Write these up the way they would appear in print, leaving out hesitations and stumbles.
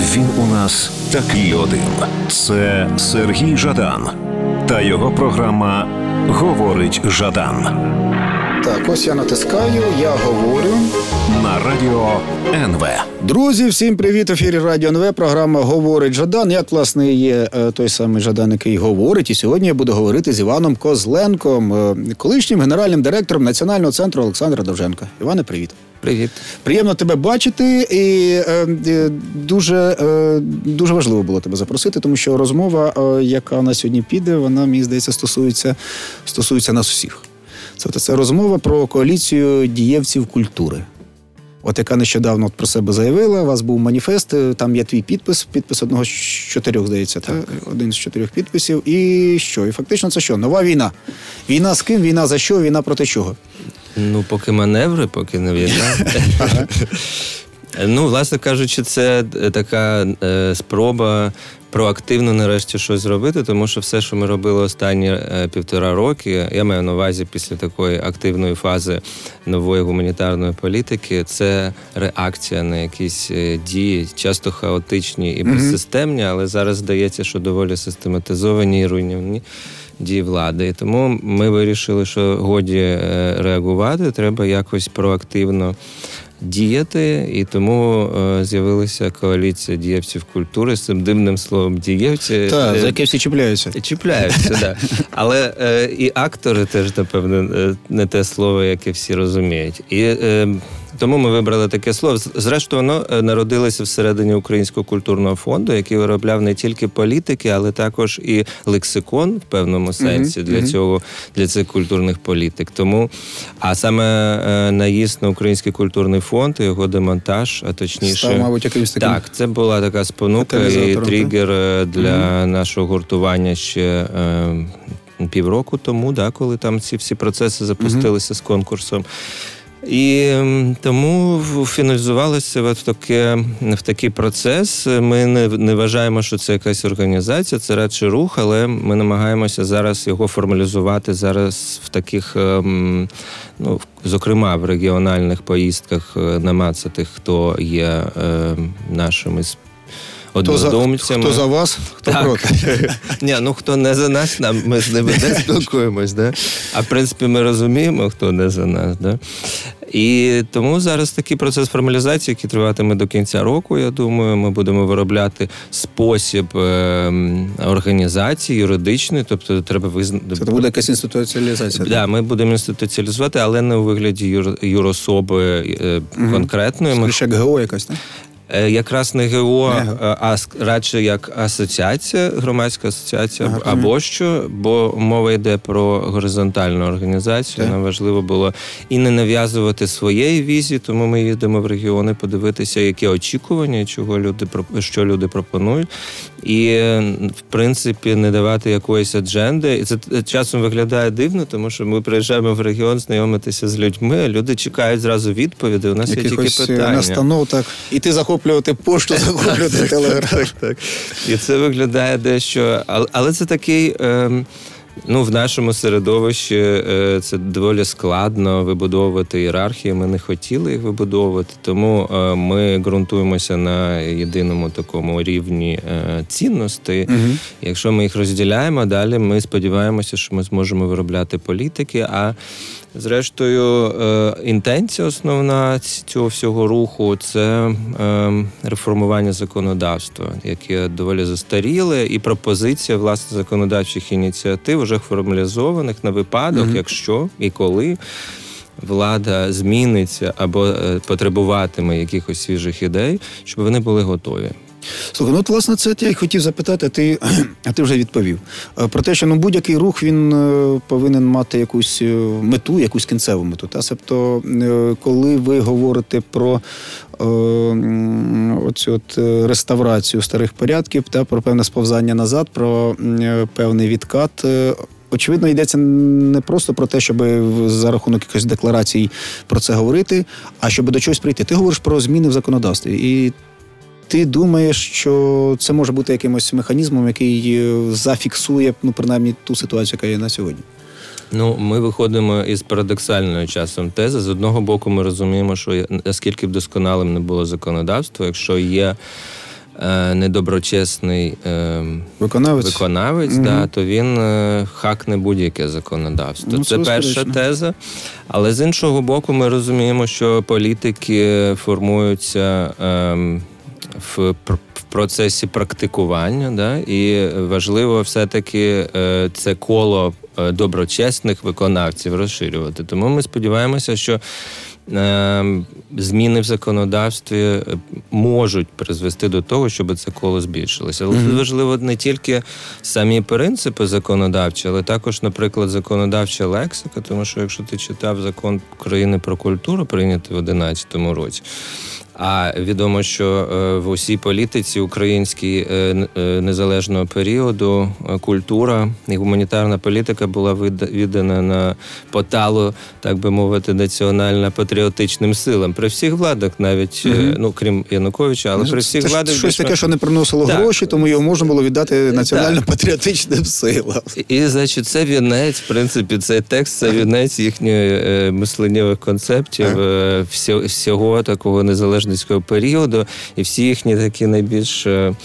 Він у нас такий один. Це Сергій Жадан та його програма «Говорить Жадан». Так, ось я натискаю, я говорю. На радіо НВ. Друзі, всім привіт! В ефірі Радіо НВ, програма «Говорить Жадан». Як, власне, є той самий Жадан, який говорить. І сьогодні я буду говорити з Іваном Козленком, колишнім генеральним директором Національного центру Олександра Довженка. Іване, привіт! Привіт. Приємно тебе бачити, і дуже важливо було тебе запросити, тому що розмова, яка на сьогодні піде, вона, мені здається, стосується нас усіх. Це розмова про коаліцію дієвців культури. От яка нещодавно про себе заявила, у вас був маніфест, там є твій підпис одного з 4, здається, так? Один з 4 підписів. І що? І фактично це що? Нова війна. Війна з ким? Війна за що? Війна проти чого? Ну, поки маневри, поки не війна. Ну, власне кажучи, це така спроба проактивно нарешті щось зробити, тому що все, що ми робили останні 1,5 роки, я маю на увазі після такої активної фази нової гуманітарної політики, це реакція на якісь дії, часто хаотичні і безсистемні, але зараз здається, що доволі систематизовані і руйнівні дії влади. І тому ми вирішили, що годі реагувати, треба якось проактивно діяти, і тому з'явилася коаліція дієвців культури з цим дивним словом «дієвці». Так, за яке всі чіпляються. Чіпляються, так. Але і актори теж, напевно, не те слово, яке всі розуміють. І тому ми вибрали таке слово. Зрештою, воно народилося всередині Українського культурного фонду, який виробляв не тільки політики, але також і лексикон в певному сенсі для цих культурних політик. Тому, а саме наїзд на Український культурний фонд і його демонтаж, а точніше... Став, мабуть, якимось таким... Так, це була така спонука і тригер для нашого гуртування ще 1,5 року тому, коли там ці всі процеси запустилися з конкурсом. І тому фіналізувалося в такий процес. Ми не вважаємо, що це якась організація, це радше рух, але ми намагаємося зараз його формалізувати зараз в таких, зокрема в регіональних поїздках, намацати, хто є нашими однодумцями. Хто за вас, хто проти. Ні, хто не за нас, ми з ними не спілкуємось, да? А в принципі ми розуміємо, хто не за нас, да? І тому зараз такий процес формалізації, який триватиме до кінця року, я думаю, ми будемо виробляти спосіб організації юридичної, тобто треба визнати... Це буде якась інституціалізація? Так, ми будемо інституціалізувати, але не у вигляді юрособи конкретної. Скоріше ГО якась, так? Якраз не ГО, а радше як асоціація, громадська асоціація, або що, бо мова йде про горизонтальну організацію. Нам важливо було і не нав'язувати своєї візії, тому ми їздимо в регіони подивитися, які очікування, що люди пропонують. І, в принципі, не давати якоїсь адженди. І це часом виглядає дивно, тому що ми приїжджаємо в регіон знайомитися з людьми, а люди чекають зразу відповіді, у нас є тільки питання. Настанов, так. І ти захоплювати пошту, захоплювати телеграф. Так. І це виглядає дещо... Але це такий... в нашому середовищі це доволі складно вибудовувати ієрархії, ми не хотіли їх вибудовувати, тому ми ґрунтуємося на єдиному такому рівні цінностей. Якщо ми їх розділяємо, далі ми сподіваємося, що ми зможемо виробляти політики, а зрештою інтенція основна цього всього руху – це реформування законодавства, яке доволі застаріле, і пропозиція, власне, законодавчих ініціатив, вже формалізованих на випадок, якщо і коли влада зміниться або потребуватиме якихось свіжих ідей, щоб вони були готові. Слухай, власне, це я й хотів запитати, а ти вже відповів. Про те, що будь-який рух, він повинен мати якусь мету, якусь кінцеву мету. Тобто, коли ви говорите про оцю реставрацію старих порядків, про певне сповзання назад, про певний відкат, очевидно, йдеться не просто про те, щоб за рахунок якихось декларацій про це говорити, а щоб до чогось прийти. Ти говориш про зміни в законодавстві. І ти думаєш, що це може бути якимось механізмом, який зафіксує, принаймні, ту ситуацію, яка є на сьогодні? Ми виходимо із парадоксальної часом тези. З одного боку, ми розуміємо, що наскільки б досконалим не було законодавство, якщо є недоброчесний виконавець, да, то він хакне будь-яке законодавство. Ну, це перша теза. Але з іншого боку, ми розуміємо, що політики формуються в процесі практикування, да, і важливо все-таки це коло доброчесних виконавців розширювати. Тому ми сподіваємося, що зміни в законодавстві можуть призвести до того, щоб це коло збільшилося. Але важливо не тільки самі принципи законодавчі, але також, наприклад, законодавча лексика, тому що якщо ти читав Закон України про культуру, прийнятий в 2011 році, а відомо, що в усій політиці українській незалежного періоду культура і гуманітарна політика була віддана на поталу, так би мовити, національно-патріотичним силам. При всіх владах навіть, ну, крім Януковича, але при всіх владах... Щось таке, що не приносило гроші, тому його можна було віддати національно-патріотичним силам. І, значить, це вінець, в принципі, цей текст, це вінець їхньої мисленнєвих концептів, всього такого незалежного періоду, і всі їхні такі найбільш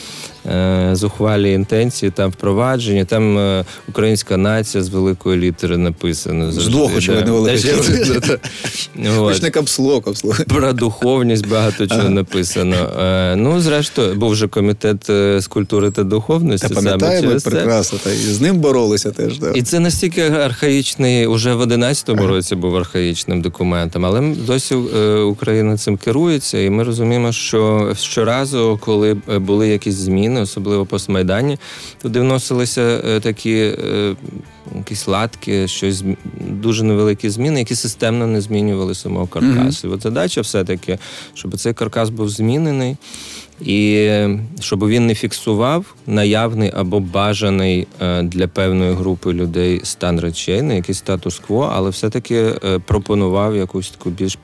зухвалі інтенції там впроваджені. Там українська нація з великої літери написано. З двох, очевидно, великої літери. Хоч не капслок. Про духовність багато чого написано. Ну, зрештою, був же комітет з культури та духовності. Та пам'ятаємо, прекрасно. Та і з ним боролися теж. І це настільки архаїчний, уже в 11-му році був архаїчним документом, але досі Україна цим керується, і ми розуміємо, що щоразу, коли були якісь зміни, особливо постмайдані, туди вносилися такі якісь латки, щось дуже невеликі зміни, які системно не змінювали самого каркасу. І от задача все-таки, щоб цей каркас був змінений, і щоб він не фіксував наявний або бажаний для певної групи людей стан речей, не якийсь статус-кво, але все-таки пропонував якусь таку більш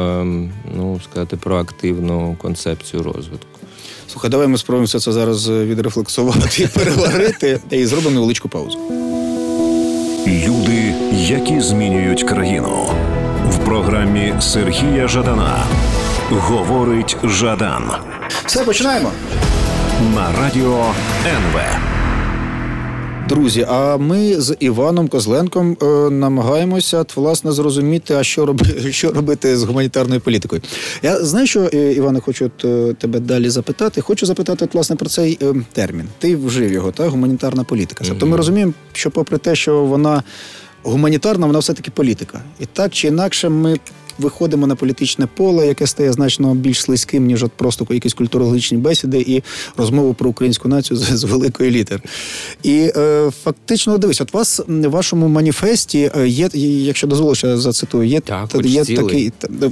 проактивну концепцію розвитку. Слухай, давай ми спробуємо все це зараз відрефлексувати і переварити, і зробимо невеличку паузу. Люди, які змінюють країну. В програмі Сергія Жадана «Говорить Жадан». Все, починаємо. На радіо НВ. Друзі, а ми з Іваном Козленком намагаємося, власне, зрозуміти, а що робити з гуманітарною політикою. Я знаю, що, Іване, хочу тебе далі запитати. Хочу запитати, власне, про цей термін. Ти вжив його, так? Гуманітарна політика. Тобто ми розуміємо, що попри те, що вона гуманітарна, вона все-таки політика. І так чи інакше ми виходимо на політичне поле, яке стає значно більш слизьким, ніж от просто якісь культурологічні бесіди і розмову про українську націю з великої літери. І фактично, дивись, от вас в вашому маніфесті є, якщо дозволиш, я зацитую, є такий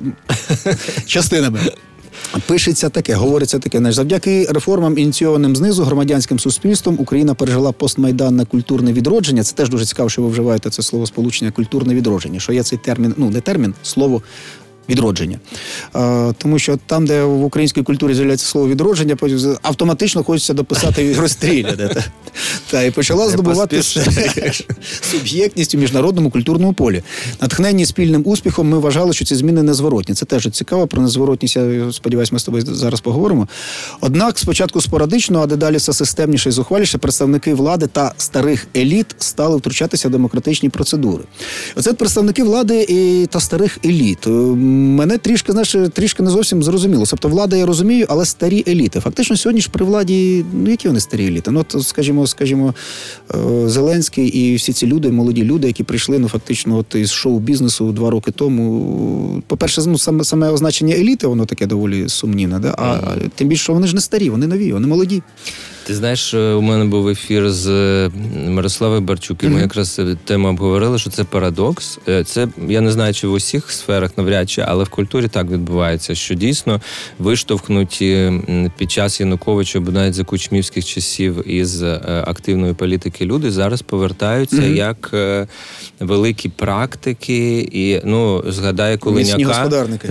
частинами. Пишеться таке, говориться таке, завдяки реформам, ініційованим знизу громадянським суспільством, Україна пережила постмайданне культурне відродження. Це теж дуже цікаво, що ви вживаєте це словосполучення «культурне відродження», що є цей термін, не термін, слово відродження. Тому що там, де в українській культурі з'являється слово відродження, автоматично хочеться дописати розстріляти. І почала здобуватися суб'єктність у міжнародному культурному полі. Натхненні спільним успіхом ми вважали, що ці зміни незворотні. Це теж цікаво, про незворотність, я сподіваюся, ми з тобою зараз поговоримо. Однак спочатку спорадично, а дедалі все системніше і зухваліше, представники влади та старих еліт стали втручатися в демократичні процедури. Оце представники влади та старих еліт. Мене трішки не зовсім зрозуміло. Тобто влада я розумію, але старі еліти. Фактично сьогодні ж при владі, які вони старі еліти? От, скажімо, Зеленський і всі ці люди, молоді люди, які прийшли, фактично, із шоу-бізнесу 2 роки тому. По-перше, саме означення еліти, воно таке доволі сумнівне, да? А тим більше, що вони ж не старі, вони нові, вони молоді. Ти знаєш, у мене був ефір з Мирославою Барчук, і ми якраз тему обговорили, що це парадокс. Це, я не знаю, чи в усіх сферах навряд чи, але в культурі так відбувається, що дійсно виштовхнуті під час Януковича, або навіть за кучмівських часів із активної політики люди зараз повертаються як великі практики і, згадай Колиняка.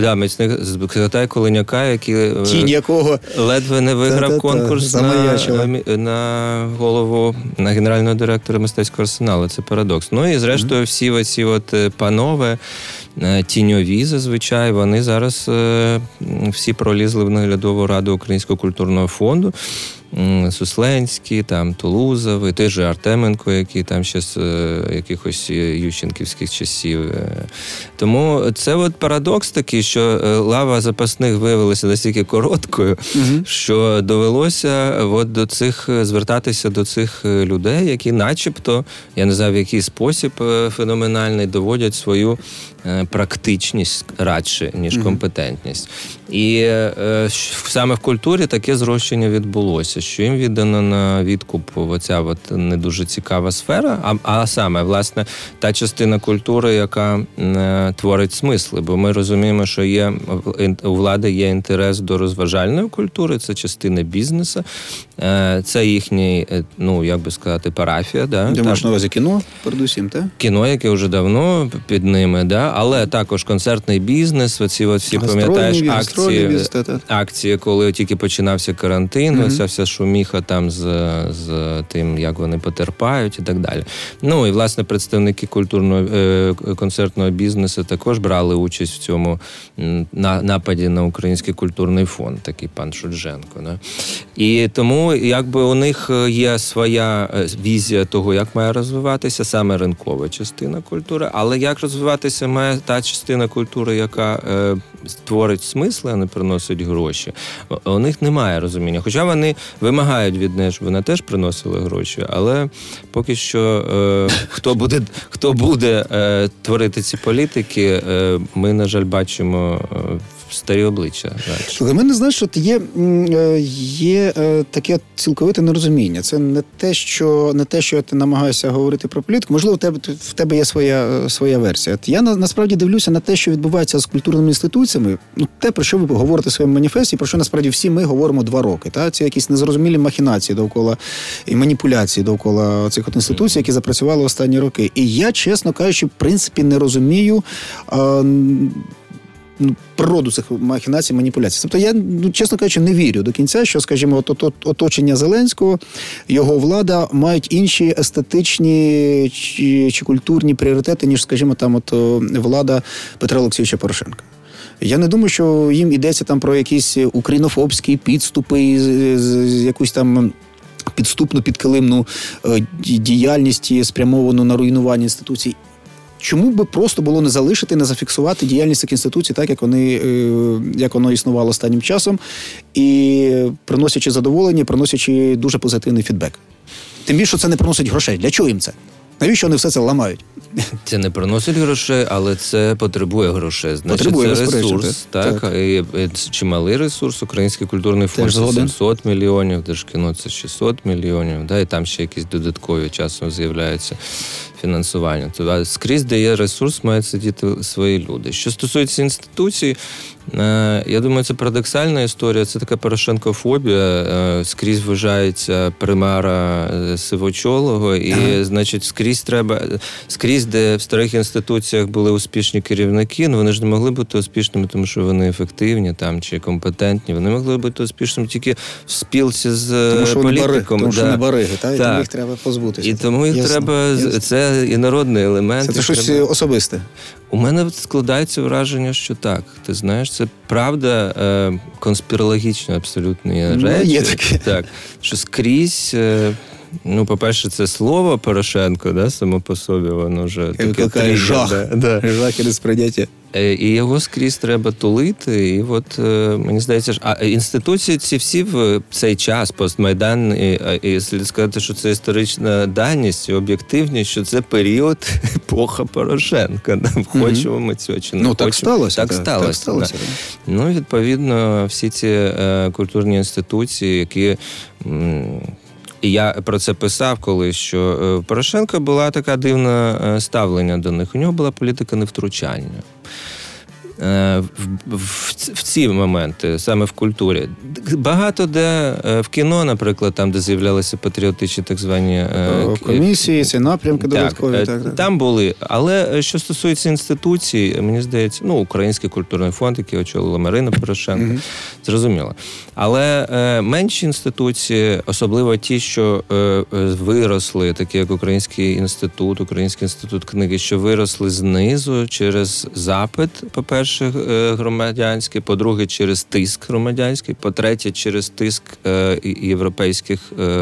Згадай Колиняка, який ледве не виграв конкурс на голову, на генерального директора мистецького арсеналу. Це парадокс. І зрештою всі оці панове, тіньові зазвичай, вони зараз всі пролізли в наглядову раду Українського культурного фонду. Сусленський, там Тулузовий, той же Артеменко, який там ще з якихось ющенківських часів. Тому це от парадокс такий, що лава запасних виявилася настільки короткою, що довелося от до цих звертатися до цих людей, які начебто, я не знаю, в який спосіб феноменальний, доводять свою практичність радше, ніж компетентність. І саме в культурі таке зрощення відбулося, що їм віддано на відкуп оця от не дуже цікава сфера, а саме, власне, та частина культури, яка творить смисли. Бо ми розуміємо, що у влади є інтерес до розважальної культури, це частина бізнесу, це їхній, як би сказати, парафія. Да? Ти маєш на увазі кіно, передусім, так? Кіно, яке вже давно під ними, да? Але також концертний бізнес, оці всі, пам'ятаєш, акції, коли тільки починався карантин, оця вся шуміха там з тим, як вони потерпають і так далі. І, власне, представники концертного бізнесу також брали участь в цьому нападі на Український культурний фонд, такий пан Шульженко. Да? І тому, якби у них є своя візія того, як має розвиватися саме ринкова частина культури, але як розвиватися має та частина культури, яка створить смисли, а не приносить гроші. У них немає розуміння. Хоча вони вимагають від неї, щоб вона теж приносила гроші, але поки що хто буде творити ці політики, ми, на жаль, бачимо старі обличчя. Слухай, мене, знаєш, от є таке цілковите нерозуміння. Це не те, що я намагаюся говорити про політику. Можливо, в тебе є своя версія. Я насправді дивлюся на те, що відбувається з культурними інституціями, те, про що ви говорите в своєму маніфесті, про що насправді всі ми говоримо 2 роки. Це якісь незрозумілі махінації довкола і маніпуляції довкола цих інституцій, які запрацювали останні роки. І я, чесно кажучи, в принципі, не розумію природу цих махінацій, маніпуляцій. Тобто я, чесно кажучи, не вірю до кінця, що, скажімо, оточення Зеленського, його влада мають інші естетичні чи культурні пріоритети, ніж, скажімо, влада Петра Олексійовича Порошенка. Я не думаю, що їм йдеться там про якісь українофобські підступи, якусь там підступну, підкилимну діяльність, спрямовану на руйнування інституцій. Чому би просто було не залишити, не зафіксувати діяльність цих інституцій так, як воно існувало останнім часом, і приносячи задоволення, приносячи дуже позитивний фідбек. Тим більше, що це не приносить грошей. Для чого їм це? Навіщо вони все це ламають? Це не приносить грошей, але це потребує грошей. Значить, це ресурс, так? І чималий ресурс. Український культурний фонд 700 мільйонів, Держкіно це 600 мільйонів, да? І там ще якісь додаткові часом з'являються фінансування. Тобто скрізь, де є ресурс, мають сидіти свої люди. Що стосується інституцій, я думаю, це парадоксальна історія, це така порошенкофобія. Скрізь вважається примара сивочолого, і, значить, скрізь, де в старих інституціях були успішні керівники, вони ж не могли бути успішними, тому що вони ефективні там, чи компетентні. Вони могли бути успішними тільки в спілці з політиком. Тому що вони бариги, і тому їх треба позбутися. І тому їх треба... Це і народний елемент. Це щось особисте. У мене складається враження, що так. Ти знаєш, це правда конспірологічна абсолютно речі. Є таке. Так, що скрізь... по-перше, це слово Порошенко, да, само по собі, воно вже таке жах. Жах і несприйняття. І його скрізь треба тулити. І от, мені здається, інституції ці всі в цей час, постмайдан, і слід сказати, що це історична даність, і об'єктивність, що це період епоха Порошенка. Хочемо ми цього чи не хочемо. Так сталося. Так сталося. Відповідно, всі ці культурні інституції, які... І я про це писав колись, що в Порошенка була така дивна ставлення до них. У нього була політика невтручання. в ці моменти, саме в культурі. Багато де в кіно, наприклад, там, де з'являлися патріотичні так звані комісії, ці напрямки додаткові. Так. Там були. Але що стосується інституцій, мені здається, Український культурний фонд, який очолила Марина Порошенко, зрозуміло. Але менші інституції, особливо ті, що виросли, такі як Український інститут книги, що виросли знизу через запит, по-перше, громадянський, по-друге, через тиск громадянський, по-третє, через тиск європейських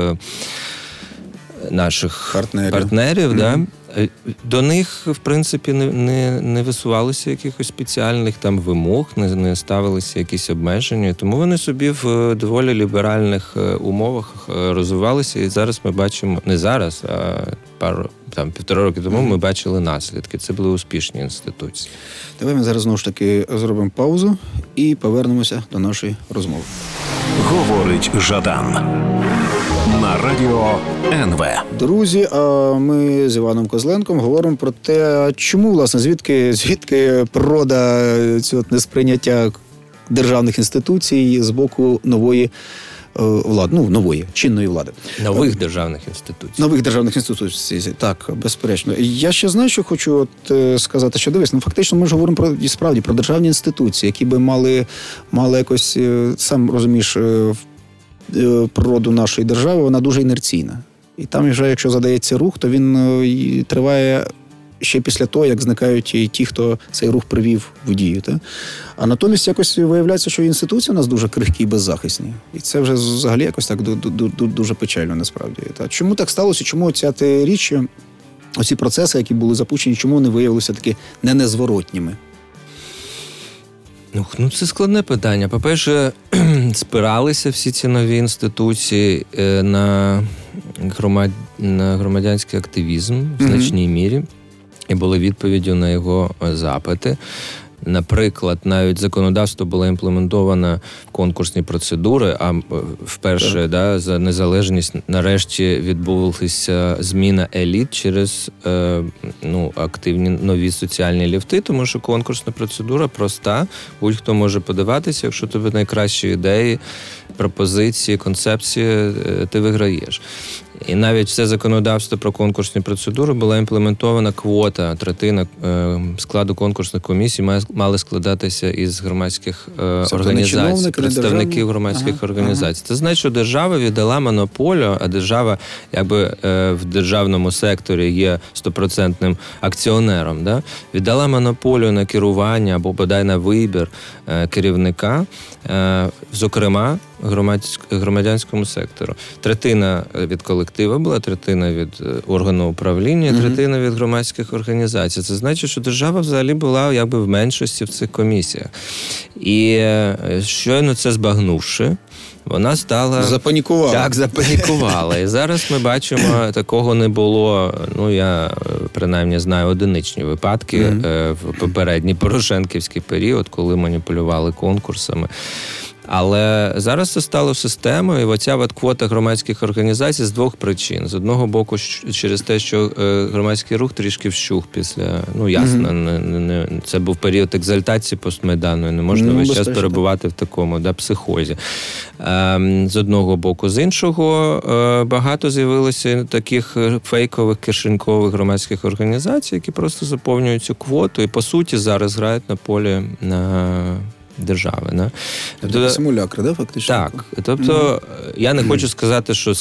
наших партнерів. Да? До них, в принципі, не висувалося якихось спеціальних там вимог, не ставилися якісь обмеження. Тому вони собі в доволі ліберальних умовах розвивалися. І зараз ми бачимо, не зараз, а півтора роки тому ми бачили наслідки. Це були успішні інституції. Давай ми зараз знову ж таки зробимо паузу і повернемося до нашої розмови. Говорить Жадан на радіо НВ. Друзі, ми з Іваном Козленком говоримо про те, чому, власне, звідки природа цього несприйняття державних інституцій з боку нової влади, нової, чинної влади. Нових державних інституцій. Нових державних інституцій, так, безперечно. Я ще знаю, що хочу сказати, що дивись, фактично ми ж говоримо про державні інституції, які би мали якось, сам розумієш, природу нашої держави, вона дуже інерційна. І там вже, якщо задається рух, то він триває ще після того, як зникають і ті, хто цей рух привів в дію. Так? А натомість якось виявляється, що інституції у нас дуже крихкі і беззахисні. І це вже взагалі якось так дуже печально насправді. Так? Чому так сталося? Чому ця річ, оці процеси, які були запущені, чому вони виявилися таки незворотніми? Це складне питання. По-перше, спиралися всі ці нові інституції на громадянський активізм в значній мірі і були відповіддю на його запити. Наприклад, навіть законодавство було імплементовано в конкурсні процедури, а вперше за незалежність нарешті відбулася зміна еліт через активні нові соціальні ліфти, тому що конкурсна процедура проста, будь-хто може подаватися, якщо тобі найкращі ідеї, пропозиції, концепції, ти виграєш. І навіть все законодавство про конкурсні процедури була імплементована квота, третина складу конкурсних комісій мали складатися із громадських організацій, представників громадських організацій. Це значить, що держава віддала монополію, а держава в державному секторі є 100% акціонером, віддала монополію на керування або бодай на вибір керівника, зокрема, громадянському сектору. Третина від колективу була, третина від органу управління, третина від громадських організацій. Це значить, що держава взагалі була в меншості в цих комісіях. І щойно це збагнувши, вона стала... Запанікувала. Так, запанікувала. І зараз ми бачимо, такого не було, я принаймні знаю одиничні випадки в попередній порошенківський період, коли маніпулювали конкурсами. Але зараз це стало системою, і оця квота громадських організацій з двох причин. З одного боку, через те, що громадський рух трішки вщух після, це був період екзальтації постмайдану, і не можна весь час перебувати в такому психозі. З одного боку. З іншого, багато з'явилося таких фейкових, кишенькових громадських організацій, які просто заповнюють цю квоту і, по суті, зараз грають на полі держави. Тобто симулякри, фактично? Так. Тобто, я не хочу сказати, що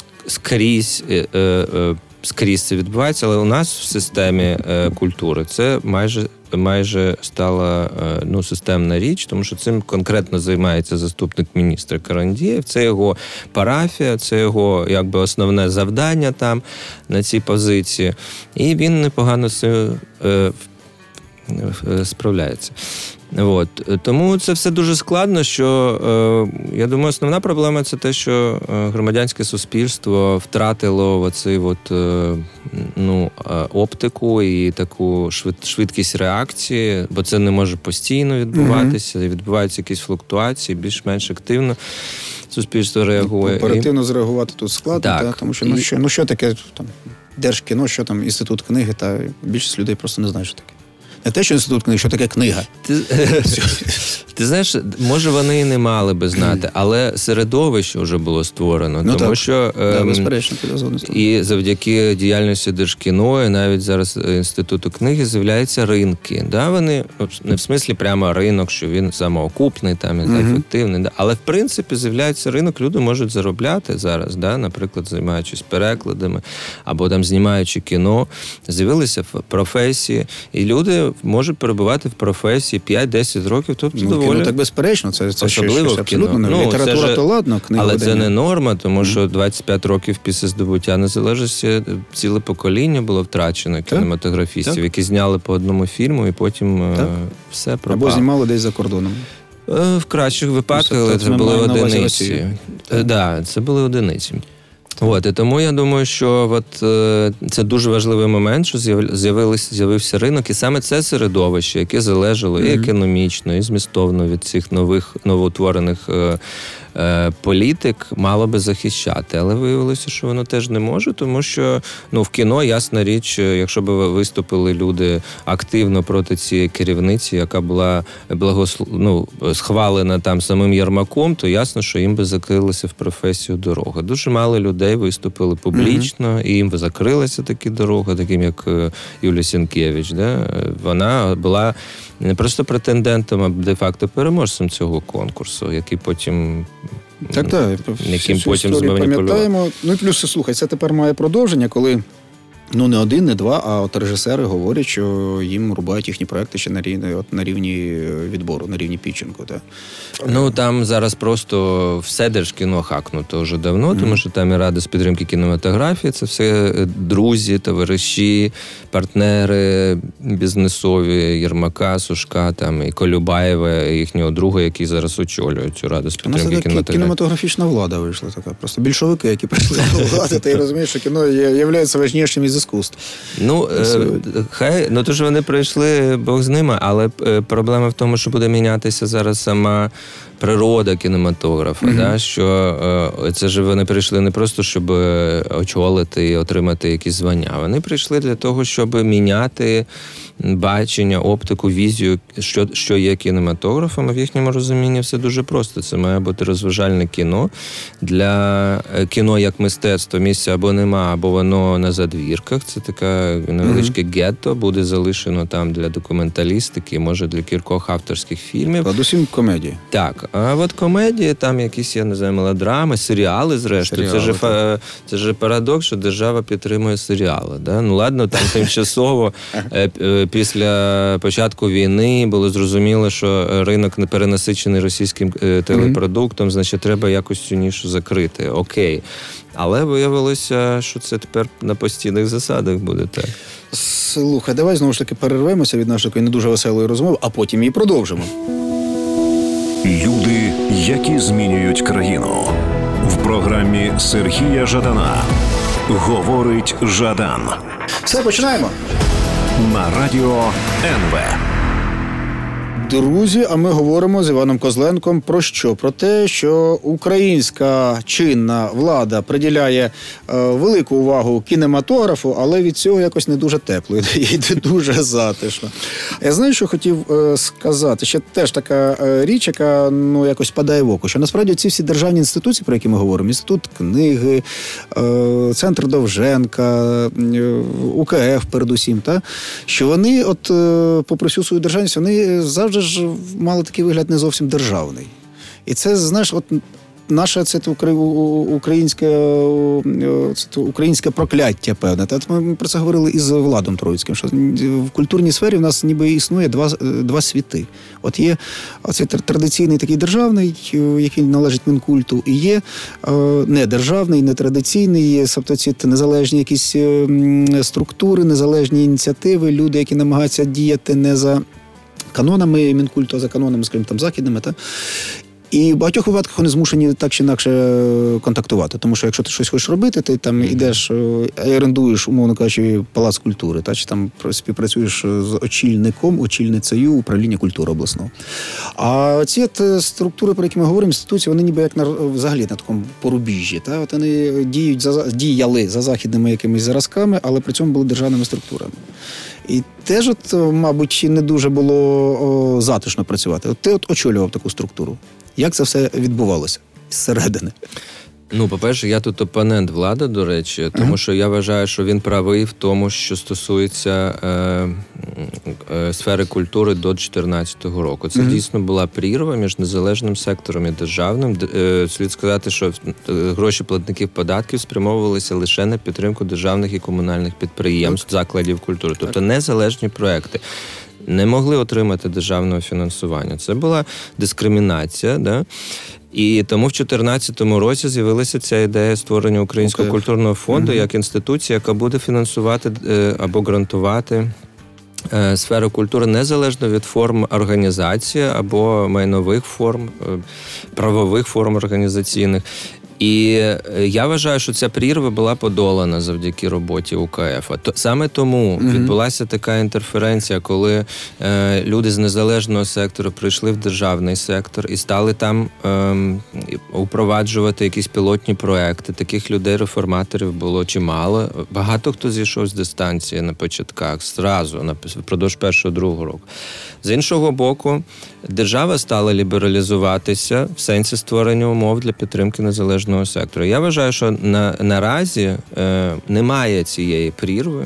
скрізь це відбувається, але у нас в системі культури це майже стала системна річ, тому що цим конкретно займається заступник міністра Карандєєв. Це його парафія, це його основне завдання там на цій позиції. І він непогано з цим справляється. Тому це все дуже складно, що, я думаю, основна проблема – це те, що громадянське суспільство втратило оптику і таку швидкість реакції, бо це не може постійно відбуватися, відбуваються якісь флуктуації, більш-менш активно суспільство реагує. Оперативно зреагувати тут складно, тому що що таке держкіно, що там інститут книги, та більшість людей просто не знає, що таке. Не те, що інститут книги, що таке книга. Ти знаєш, може вони і не мали би знати, але середовище вже було створено. Ну, тому так. що Безперечно, і завдяки діяльності Держкіно, і навіть зараз Інституту книги з'являються ринки. Да? Вони не в смислі прямо ринок, що він самоокупний, там, ефективний. Да? Але в принципі з'являється ринок, люди можуть заробляти зараз, да? Наприклад, займаючись перекладами або там знімаючи кіно. З'явилися професії, і люди можуть перебувати в професії 5-10 років, тобто доволі. Так безперечно, це особливо щось в кіно. абсолютно. Література то ладно, книга. Але це не норма, тому що 25 років після здобуття незалежності ціле покоління було втрачено кінематографістів, які зняли по одному фільму і потім все пропало. Або знімали десь за кордоном. В кращих випадках, але це були одиниці. Так, це були одиниці. І тому я думаю, що це дуже важливий момент, що з'явився ринок, і саме це середовище, яке залежало і економічно, і змістовно від цих новоутворених політик, мало би захищати. Але виявилося, що воно теж не може, тому що в кіно, ясна річ, якщо б виступили люди активно проти цієї керівниці, яка була схвалена там самим Єрмаком, то ясно, що їм би закрилася в професію дорога. Дуже мало людей виступили публічно, і їм би закрилася такі дороги, таким як Юлія Сінкевич. Да? Вона була не просто претендентом, а де-факто переможцем цього конкурсу, який потім... яким потім пам'ятаємо. Ну і плюс, слухай, це тепер має продовження, коли не один, не два, а от режисери говорять, що їм рубають їхні проекти ще на рівні відбору, на рівні пітчингу. Там зараз просто все Держкіно хакнуто вже давно, тому що там і Рада з підтримки кінематографії, це все друзі, товариші, партнери бізнесові, Єрмака, Сушка, там, і Колюбаєва, і їхнього друга, який зараз очолює цю Раду з підтримки кінематографії. Кінематографічна влада вийшла така, просто більшовики, які прийшли до влади, ти розумієш, що кіно є важнішим із іскусств. То ж вони прийшли, Бог з ними, але проблема в тому, що буде мінятися зараз сама природа кінематографа, да? Що це ж вони прийшли не просто, щоб очолити і отримати якісь звання. Вони прийшли для того, щоб міняти бачення, оптику, візію, що є кінематографом. А в їхньому розумінні все дуже просто. Це має бути розважальне кіно. Для кіно як мистецтво місця або нема, або воно на задвірках. Це таке невеличке гетто, буде залишено там для документалістики, може для кількох авторських фільмів. Передусім комедії. Так. А от комедії, там якісь, я не знаю, мелодрами, серіали, зрештою. Це ж парадокс, що держава підтримує серіали. Да? Ладно, там тимчасово після початку війни було зрозуміло, що ринок не перенасичений російським телепродуктом, значить, треба якось цю нішу закрити. Окей. Але виявилося, що це тепер на постійних засадах буде так. Слухай, давай знову ж таки перервемося від нашої не дуже веселої розмови, а потім її продовжимо. Люди, які змінюють країну. В програмі Сергія Жадана «Говорить Жадан». Все, починаємо. На радіо НВ. Друзі, а ми говоримо з Іваном Козленком про що? Про те, що українська чинна влада приділяє велику увагу кінематографу, але від цього якось не дуже тепло і не дуже затишно. Я знаю, що хотів сказати. Ще теж така річ, яка якось падає в око, що насправді ці всі державні інституції, про які ми говоримо, Інститут книги, Центр Довженка, УКФ передусім, що вони, попри всю свою державність, вони завжди ж мали такий вигляд не зовсім державний. І це, знаєш, наше українське прокляття, певне. Ми про це говорили із Владом Троїцьким, що в культурній сфері в нас ніби існує два світи. От є оцей традиційний такий державний, який належить Мінкульту, і є недержавний, нетрадиційний, є ці незалежні якісь структури, незалежні ініціативи, люди, які намагаються діяти не за канонами Мінкульту, а за канонами, скажімо, там, західними. І в багатьох випадках вони змушені так чи інакше контактувати. Тому що якщо ти щось хочеш робити, ти там ідеш, орендуєш, умовно кажучи, палац культури, чи там співпрацюєш з очільницею управління культури обласного. А ці структури, про які ми говоримо, інституції, вони ніби як взагалі на такому порубіжжі. От вони діяли за західними якимись зразками, але при цьому були державними структурами. І теж, мабуть, не дуже було затишно працювати. Ти очолював таку структуру. Як це все відбувалося зсередини? Ну, по-перше, я тут опонент Влада, до речі, тому що я вважаю, що він правий в тому, що стосується сфери культури до 2014 року. Це дійсно була прірва між незалежним сектором і державним. Слід сказати, що гроші платників податків спрямовувалися лише на підтримку державних і комунальних підприємств, закладів культури. Тобто незалежні проекти не могли отримати державного фінансування. Це була дискримінація, да? І тому в 2014 році з'явилася ця ідея створення Українського культурного фонду як інституції, яка буде фінансувати або грантувати сферу культури незалежно від форм організації або майнових форм, правових форм організаційних. І я вважаю, що ця прірва була подолана завдяки роботі УКФ. Саме тому відбулася така інтерференція, коли люди з незалежного сектору прийшли в державний сектор і стали там упроваджувати якісь пілотні проекти. Таких людей-реформаторів було чимало. Багато хто зійшов з дистанції на початках, зразу, впродовж першого-другого року. З іншого боку, держава стала лібералізуватися в сенсі створення умов для підтримки незалежного сектору. Я вважаю, що наразі немає цієї прірви.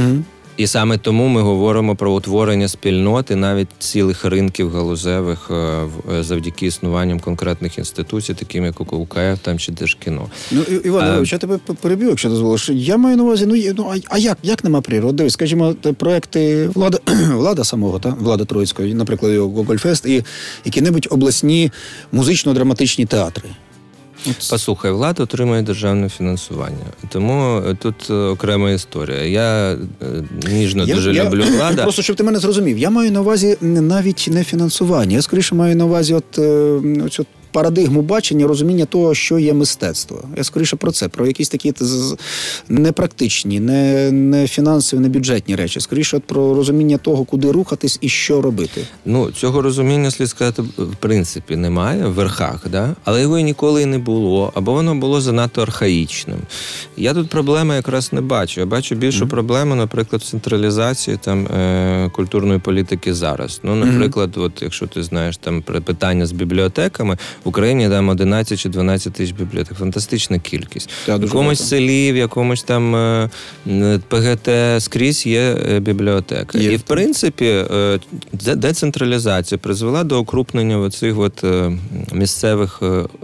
І саме тому ми говоримо про утворення спільноти, навіть цілих ринків галузевих завдяки існуванням конкретних інституцій, таким як УКФ там, чи Держкіно. Ну, Іван, я тебе переб'ю, якщо дозволиш. Я маю на увазі, як нема прірви? Дивись, скажімо, проекти Влада самого, Влада Троїцького, наприклад, Гогольфест, і які-небудь обласні музично-драматичні театри. Послухай, Влада отримує державне фінансування. Тому тут окрема історія. Я ніжно дуже люблю Влада. Просто, щоб ти мене зрозумів, я маю на увазі навіть не фінансування. Я, скоріше, маю на увазі оцю парадигму бачення, розуміння того, що є мистецтво. Я скоріше про це, про якісь такі непрактичні, не фінансові, не бюджетні речі. Скоріше про розуміння того, куди рухатись і що робити. Ну, цього розуміння, слід сказати, в принципі, немає в верхах, да? Але його і ніколи і не було, або воно було занадто архаїчним. Я тут проблеми якраз не бачу. Я бачу більшу проблему, наприклад, в централізації культурної політики зараз. Ну, наприклад, якщо ти знаєш там питання з бібліотеками, в Україні там 11 чи 12 тисяч бібліотек. Фантастична кількість. В якомусь селі, в якомусь там ПГТ скрізь є бібліотека. І, в принципі, децентралізація призвела до окрупнення оцих місцевих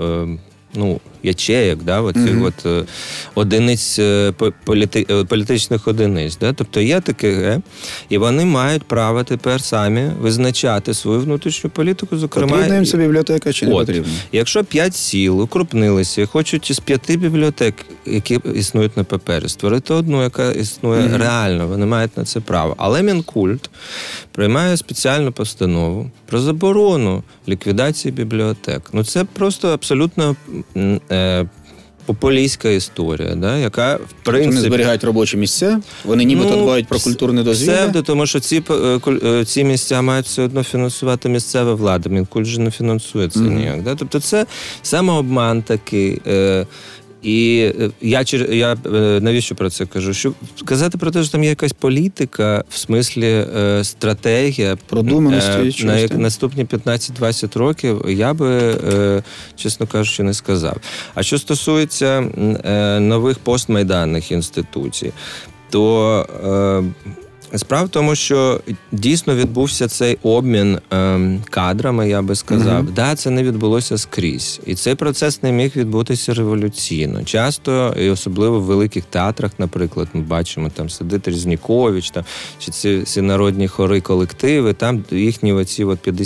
ячеїк, да, оцих одиниць, політичних одиниць. Да? Тобто є таке, і вони мають право тепер самі визначати свою внутрішню політику, зокрема. Потрібна їм ця бібліотека чи не потрібна? Якщо 5 сіл укрупнилися і хочуть із 5 бібліотек, які існують на папері, створити одну, яка існує реально, вони мають на це право. Але Мінкульт приймає спеціальну постанову про заборону ліквідації бібліотек. Ну це просто абсолютно популістська історія, да, яка, в принципі... Вони зберігають робочі місця, вони нібито дбають про культурне дозвілля. Тому що ці місця мають все одно фінансувати місцева влада. Мінкульт же не фінансує це ніяк. Да? Тобто це самообман такий. І я навіщо про це кажу? Щоб сказати про те, що там є якась політика, в смислі стратегія продуманості на наступні 15-20 років, я би, чесно кажучи, не сказав. А що стосується нових постмайданних інституцій, то справа в тому, що дійсно відбувся цей обмін кадрами, я би сказав. Да, це не відбулося скрізь. І цей процес не міг відбутися революційно. Часто, і особливо в великих театрах, наприклад, ми бачимо, там сидить Різнікович, там, чи ці народні хори, колективи, там їхні оці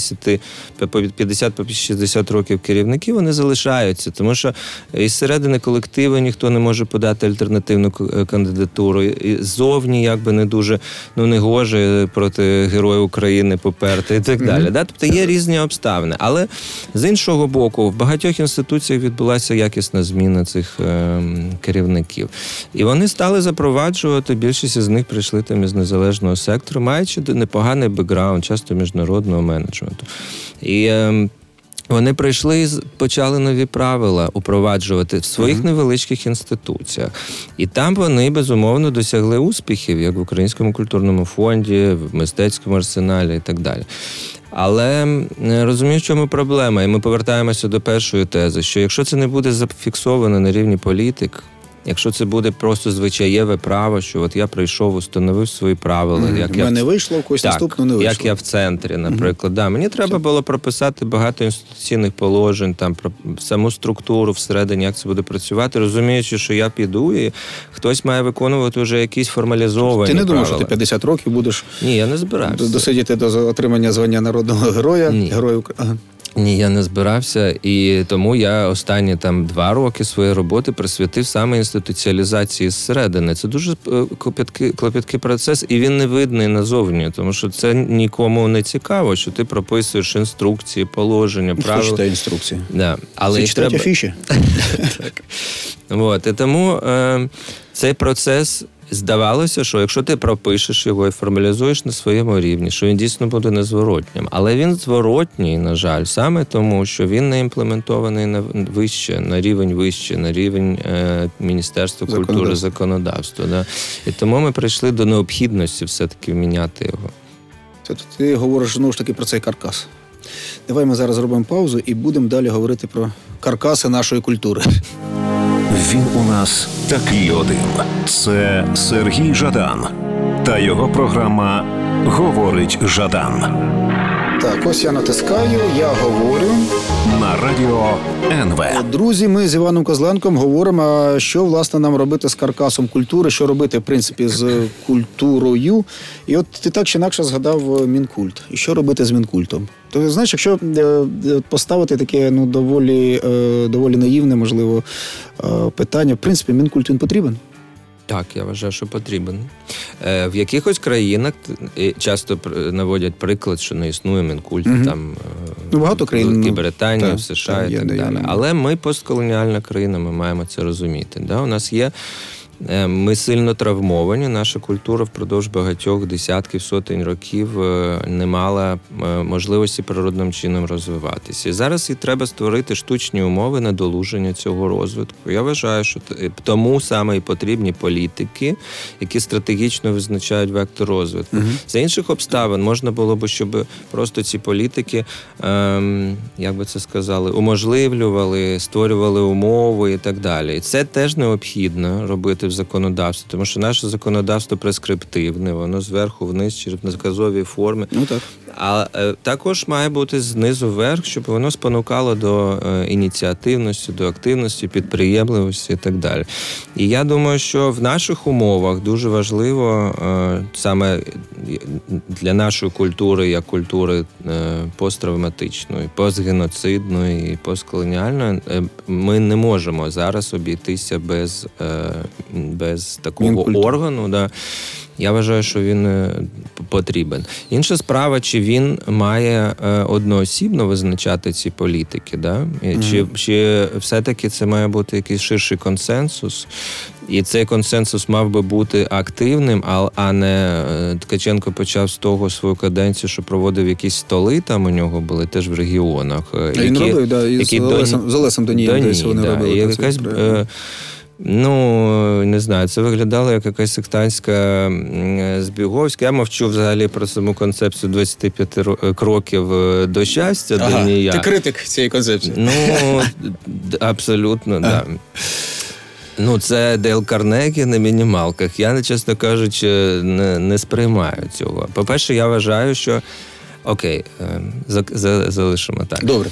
50-60 років керівники, вони залишаються. Тому що із середини колективу ніхто не може подати альтернативну кандидатуру. І ззовні якби не дуже не гоже проти Героя України поперти і так далі. Да? Тобто є різні обставини. Але з іншого боку, в багатьох інституціях відбулася якісна зміна цих керівників. І вони стали запроваджувати, більшість із них прийшли там із незалежного сектору, маючи непоганий бекграунд, часто міжнародного менеджменту. І Вони прийшли і почали нові правила упроваджувати в своїх невеличких інституціях. І там вони, безумовно, досягли успіхів, як в Українському культурному фонді, в мистецькому арсеналі і так далі. Але розумію, в чому проблема. І ми повертаємося до першої тези, що якщо це не буде зафіксовано на рівні політик, якщо це буде просто звичаєве право, що от я прийшов, установив свої правила. Як я не вийшло, в когось наступно не вийшло. Як я в центрі, наприклад. Да, мені треба було прописати багато інституційних положень, там, про саму структуру всередині, як це буде працювати, розуміючи, що я піду, і хтось має виконувати вже якісь формалізовані Ти не думав, правила. що ти 50 років будеш Ні, я не збирався. Досидіти до отримання звання народного героя? Ні. Героя України? Ні, я не збирався, і тому я останні 2 роки своєї роботи присвятив саме інституціалізації зсередини. Це дуже клопіткий процес, і він не видний назовні, тому що це нікому не цікаво, що ти прописуєш інструкції, положення, правила. Хто читає інструкції? Да. Але Всі читають афіші? Так. І тому цей процес, здавалося, що якщо ти пропишеш його і формалізуєш на своєму рівні, що він дійсно буде незворотнім. Але він зворотній, на жаль, саме тому, що він не імплементований на рівень вище, на рівень Міністерства культури, законодавства. Да? І тому ми прийшли до необхідності все-таки міняти його. Ти говориш, знову ж таки, про цей каркас. Давай ми зараз зробимо паузу і будемо далі говорити про каркаси нашої культури. Він у нас такий один. Це Сергій Жадан та його програма «Говорить Жадан». Так, ось я натискаю, я говорю. На радіо НВ. Друзі, ми з Іваном Козленком говоримо, що, власне, нам робити з каркасом культури, що робити, в принципі, з культурою. І от ти так чи інакше згадав Мінкульт. І що робити з Мінкультом? То, знаєш, якщо поставити таке, доволі наївне, можливо, питання, в принципі, Мінкульт, він потрібен? Так, я вважаю, що потрібен. В якихось країнах часто наводять приклад, що не існує Мінкульту, там багато країн, Великій Британії, в США і так далі. Але ми постколоніальна країна, ми маємо це розуміти. Да? У нас є, ми сильно травмовані, наша культура впродовж багатьох десятків, сотень років не мала можливості природним чином розвиватися. І зараз і треба створити штучні умови на долуження цього розвитку. Я вважаю, що тому саме і потрібні політики, які стратегічно визначають вектор розвитку. За інших обставин можна було б, щоб просто ці політики, як би це сказали, уможливлювали, створювали умови і так далі. І це теж необхідно робити в законодавстві, тому що наше законодавство прескриптивне, воно зверху вниз через наказові форми. Так. А також має бути знизу вверх, щоб воно спонукало до ініціативності, до активності, підприємливості і так далі. І я думаю, що в наших умовах дуже важливо саме для нашої культури, як культури посттравматичної, постгеноцидної і постколоніальної, ми не можемо зараз обійтися без такого органу. Да. Я вважаю, що він потрібен. Інша справа, чи він має одноосібно визначати ці політики, да? Чи все-таки це має бути якийсь ширший консенсус, і цей консенсус мав би бути активним, а не Ткаченко почав з того свою каденцію, що проводив якісь столи, там у нього були теж в регіонах. Він робив, да, і з Олесем Донієм десь вони робили. Не знаю, це виглядало як якась сектантська збіговська. Я мовчу взагалі про саму концепцію 25 кроків до щастя. Ти критик цієї концепції. Абсолютно, так. Да. Це Дейл Карнегі на мінімалках. Я, чесно кажучи, не сприймаю цього. По-перше, я вважаю, що залишимо так. Добре.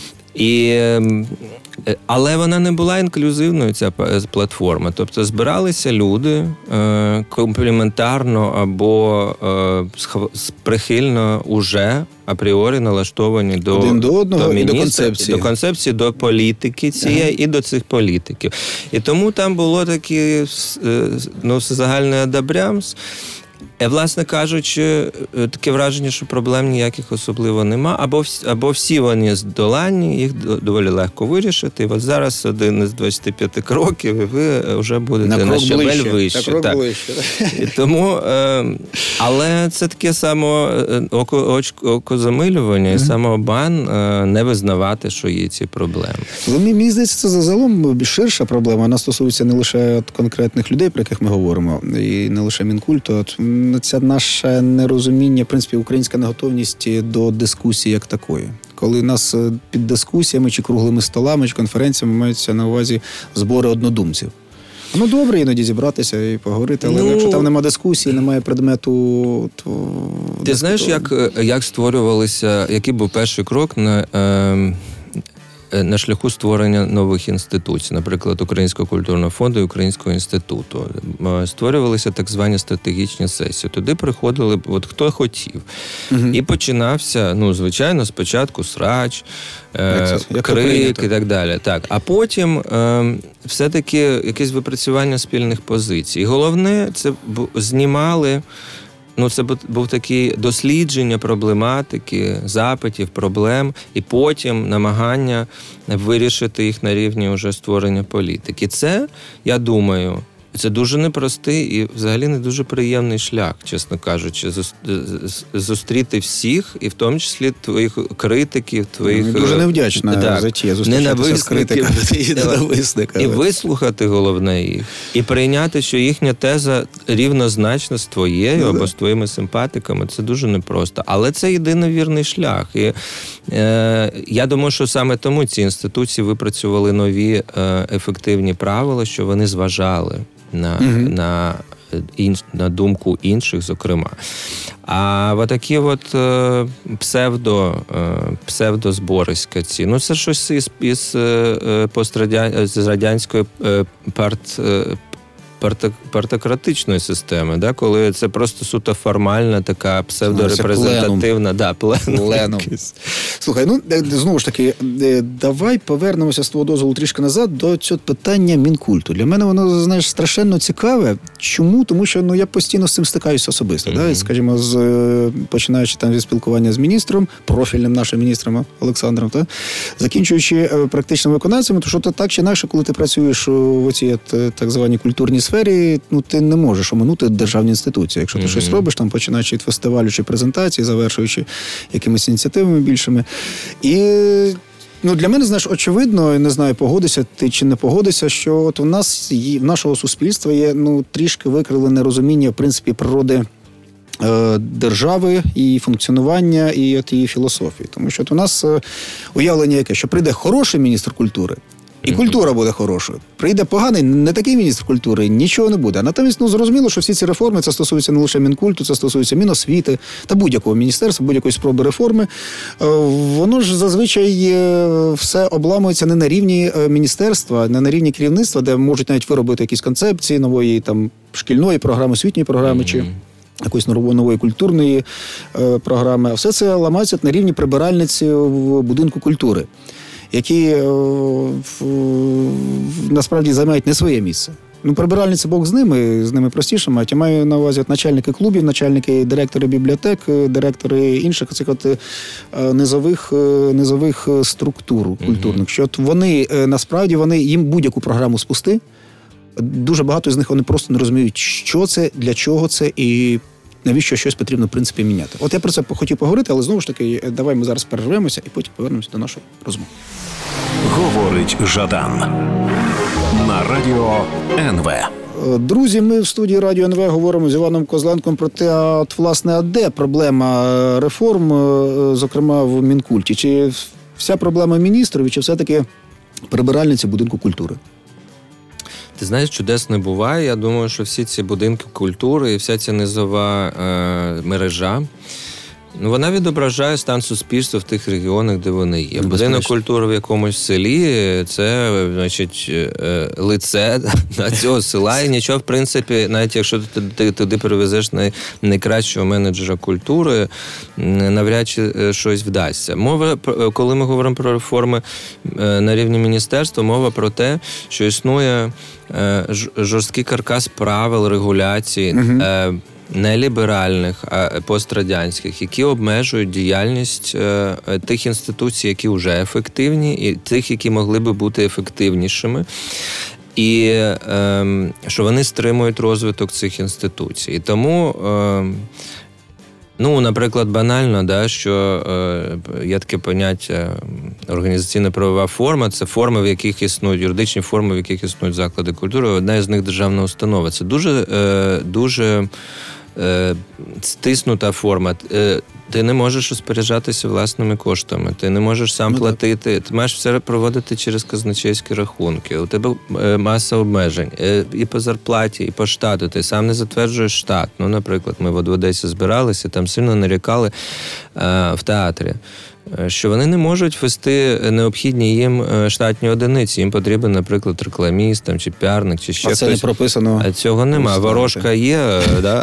Але вона не була інклюзивною, ця платформа. Тобто збиралися люди комплементарно або прихильно уже апріорі налаштовані до одного і до концепції, до політики цієї і до цих політиків. І тому там було такі загальний одобрямс. Власне кажучи, таке враження, що проблем ніяких особливо нема, або всі вони здоланні, їх доволі легко вирішити. І от зараз один із 25 кроків, і ви вже будете на щабель вище. Так. І тому, але це таке само окозамилювання і самообман не визнавати, що є ці проблеми. Мені здається, це загалом більш ширша проблема. Вона стосується не лише конкретних людей, про яких ми говоримо, і не лише Мінкульту. Це наше нерозуміння, в принципі, українська неготовність до дискусії як такої. Коли нас під дискусіями, чи круглими столами, чи конференціями маються на увазі збори однодумців. Ну, добре іноді зібратися і поговорити, але якщо там немає дискусії, немає предмету, то... Ти знаєш, як створювалися, який був перший крок на шляху створення нових інституцій, наприклад, Українського культурного фонду і Українського інституту. Створювалися так звані стратегічні сесії. Туди приходили, от хто хотів. І починався, звичайно, спочатку срач, крик і так далі. Так. А потім все-таки якесь випрацювання спільних позицій. І головне, це знімали... це був таке дослідження проблематики, запитів, проблем, і потім намагання вирішити їх на рівні вже створення політики. Це, я думаю, це дуже непростий і взагалі не дуже приємний шлях, чесно кажучи, зустріти всіх, і в тому числі твоїх критиків, твоїх... Дуже невдячна затія зустрічатися з критиками і ненависниками. І вислухати, головне, їх. І прийняти, що їхня теза рівнозначна з твоєю або з твоїми симпатиками. Це дуже непросто. Але це єдиний вірний шлях. І я думаю, що саме тому ці інституції випрацювали нові ефективні правила, що вони зважали на думку інших, зокрема. А отакі псевдозбориська ці. Це щось із радянської партократичної системи, да? Коли це просто суто формальна, така псевдорепрезентативна, пленум. Слухай, знову ж таки, давай повернемося з твого дозволу трішки назад до цього питання Мінкульту. Для мене воно, знаєш, страшенно цікаве. Чому? Тому що я постійно з цим стикаюся особисто. Да? Скажімо, починаючи там від спілкування з міністром, профільним нашим міністром Олександром, закінчуючи практичними виконавцями, то що то так чи інакше, коли ти працюєш у цій так званій культурній сфері, ти не можеш оминути державні інституції. Якщо ти щось робиш, там, починаючи від фестивалю чи презентації, завершуючи якимись ініціативами більшими. І для мене, знаєш, очевидно, не знаю, погодишся ти чи не погодишся, що от в нашого суспільства є трішки викривлене розуміння, в принципі, природи держави і функціонування, і от її філософії. Тому що от у нас уявлення яке, що прийде хороший міністр культури, і культура буде хорошою. Прийде поганий, не такий міністр культури, нічого не буде. А натомість, зрозуміло, що всі ці реформи, це стосується не лише Мінкульту, це стосується Міносвіти та будь-якого міністерства, будь-якої спроби реформи. Воно ж зазвичай все обламується не на рівні міністерства, не на рівні керівництва, де можуть навіть виробити якісь концепції нової там шкільної програми, освітньої програми, чи якоїсь нової культурної програми. А все це ламається на рівні прибиральниці в будинку культури, які насправді займають не своє місце. Прибиральниці Бог з ними простіше мають. Я маю на увазі начальники клубів, начальники, директори бібліотек, директори інших цих низових структур культурних. Що вони, насправді, їм будь-яку програму спусти. Дуже багато з них вони просто не розуміють, що це, для чого це і навіщо щось потрібно, в принципі, міняти. От я про це хотів поговорити, але знову ж таки, давай ми зараз перервемося і потім повернемося до нашої розмови. Говорить Жадан на радіо НВ. Друзі, ми в студії Радіо НВ говоримо з Іваном Козленком про те, власне, де проблема реформ, зокрема в Мінкульті. Чи вся проблема міністрів, чи все-таки прибиральниці будинку культури? Ти знаєш, чудес не буває. Я думаю, що всі ці будинки культури і вся ця низова мережа, вона відображає стан суспільства в тих регіонах, де вони є. Будинок культури в якомусь селі – це, значить, лице цього села. І нічого, в принципі, навіть якщо ти туди привезеш найкращого менеджера культури, навряд чи щось вдасться. Коли ми говоримо про реформи на рівні міністерства, мова про те, що існує жорсткий каркас правил, регуляцій, не ліберальних, а пострадянських, які обмежують діяльність тих інституцій, які вже ефективні, і тих, які могли би бути ефективнішими. І що вони стримують розвиток цих інституцій. І тому, наприклад, банально, що є таке поняття організаційно-правова форма, це форми, в яких існують, юридичні форми, в яких існують заклади культури, одна із них державна установа. Це дуже стиснута форма. Ти не можеш розпоряджатися власними коштами, ти не можеш сам платити, ти маєш все проводити через казначейські рахунки, у тебе маса обмежень і по зарплаті, і по штату, ти сам не затверджуєш штат. Наприклад, ми в Одесі збиралися, там сильно нарікали в театрі, що вони не можуть вести необхідні їм штатні одиниці. Їм потрібен, наприклад, рекламіст чи піарник, чи ще хтось. А це не прописано? А цього нема. Ворожка є,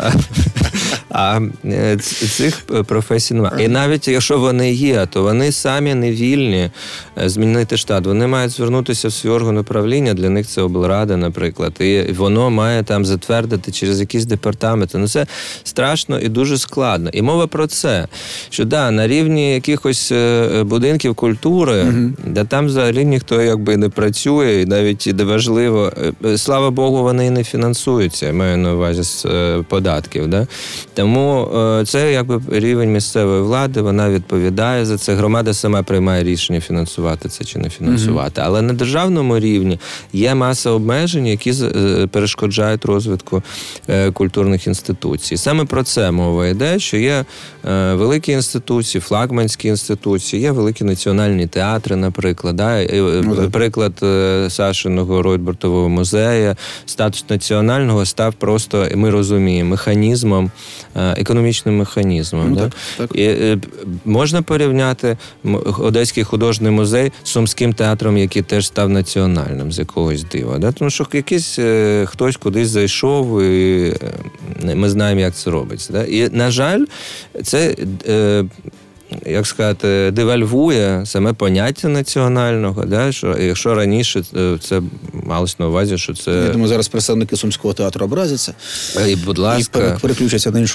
а цих професій немає. І навіть якщо вони є, то вони самі не вільні змінити штат. Вони мають звернутися в свій орган управління, для них це облрада, наприклад. І воно має там затвердити через якісь департаменти. Це страшно і дуже складно. І мова про це, що на рівні якихось будинків культури, де там взагалі ніхто якби не працює, і навіть де важливо, слава Богу, вони і не фінансуються, я маю на увазі з податків. Тому це якби рівень місцевої влади, вона відповідає за це. Громада сама приймає рішення, фінансувати це чи не фінансувати. Але на державному рівні є маса обмежень, які перешкоджають розвитку культурних інституцій. Саме про це мова йде, що є великі інституції, флагманські інституції, є великі національні театри, наприклад. Приклад Сашиного Ройтбуртового музею. Статус національного став просто, ми розуміємо, механізмом, економічним механізмом. Так. І можна порівняти Одеський художній музей з Сумським театром, який теж став національним з якогось дива. Тому що хтось кудись зайшов, і ми знаємо, як це робиться. І, на жаль, це, як сказати, девальвує саме поняття національного, що якщо раніше це малось на увазі, що це... Я думаю, зараз представники Сумського театру образяться. І, будь ласка. І переключаться на іншу.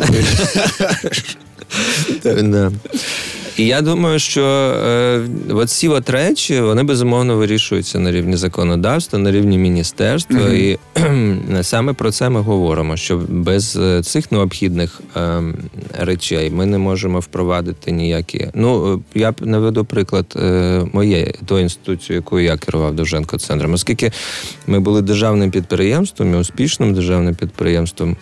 І я думаю, що ці речі, вони безумовно вирішуються на рівні законодавства, на рівні міністерства. І саме про це ми говоримо, що без цих необхідних речей ми не можемо впровадити ніякі... Я наведу приклад тої інституції, якою я керував, Довженко-центром. Оскільки ми були державним підприємством і успішним державним підприємством,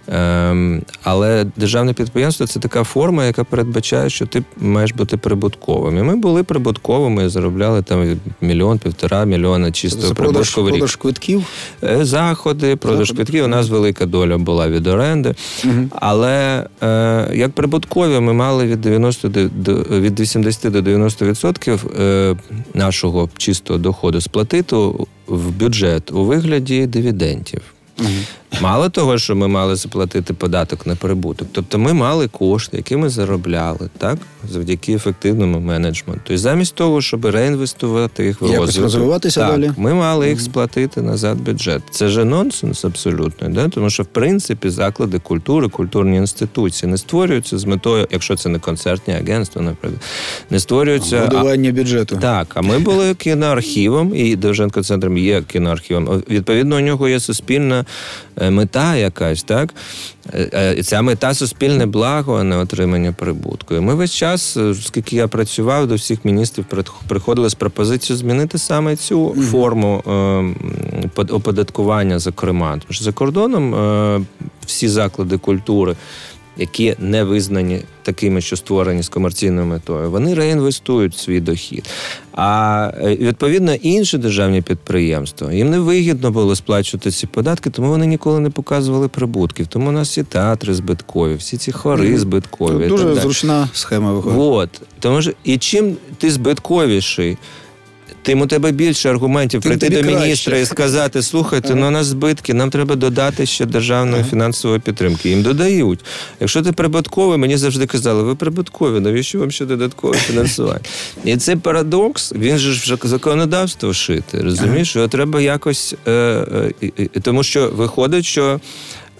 але державне підприємство – це така форма, яка передбачає, що ти маєш бути прибутковим. І ми були прибутковими, заробляли там 1 мільйон, 1,5 мільйона чистого прибутку в рік. Продаж квитків? Заходи, продаж квитків. У нас велика доля була від оренди. Але як прибуткові ми мали від 80 до 90% нашого чистого доходу сплатити в бюджет у вигляді дивідендів. Мало того, що ми мали заплатити податок на прибуток. Тобто ми мали кошти, які ми заробляли, так? Завдяки ефективному менеджменту. І замість того, щоб реінвестувати їх в розвиток. Якось розвиватися далі. Ми мали їх сплатити назад в бюджет. Це же нонсенс абсолютно, да? Тому що, в принципі, заклади культури, культурні інституції не створюються з метою, якщо це не концертні агентства, наприклад, не створюються... Будування бюджету. Так, а ми були кіноархівом, і Довженко-центром є кіноархівом. Відповідно, у нього є суспільна мета якась, так? Ця мета – суспільне благо, а не отримання прибутку. І ми весь час, скільки я працював, до всіх міністрів приходили з пропозицією змінити саме цю форму оподаткування, зокрема. Тому що за кордоном всі заклади культури, які не визнані такими, що створені з комерційною метою, вони реінвестують свій дохід. А, відповідно, інші державні підприємства, їм не вигідно було сплачувати ці податки, тому вони ніколи не показували прибутків. Тому у нас всі театри збиткові, всі ці хори збиткові. Це дуже зручна схема виходить. Тому що, і чим ти збитковіший, тим у тебе більше аргументів прийти до міністра і сказати, слухайте, у нас збитки, нам треба додати ще державної фінансової підтримки. Їм додають. Якщо ти прибутковий, мені завжди казали, ви прибуткові, навіщо вам ще додаткове фінансування? І цей парадокс, він же вже законодавство вшити, розумієш? Його треба якось... Тому що виходить, що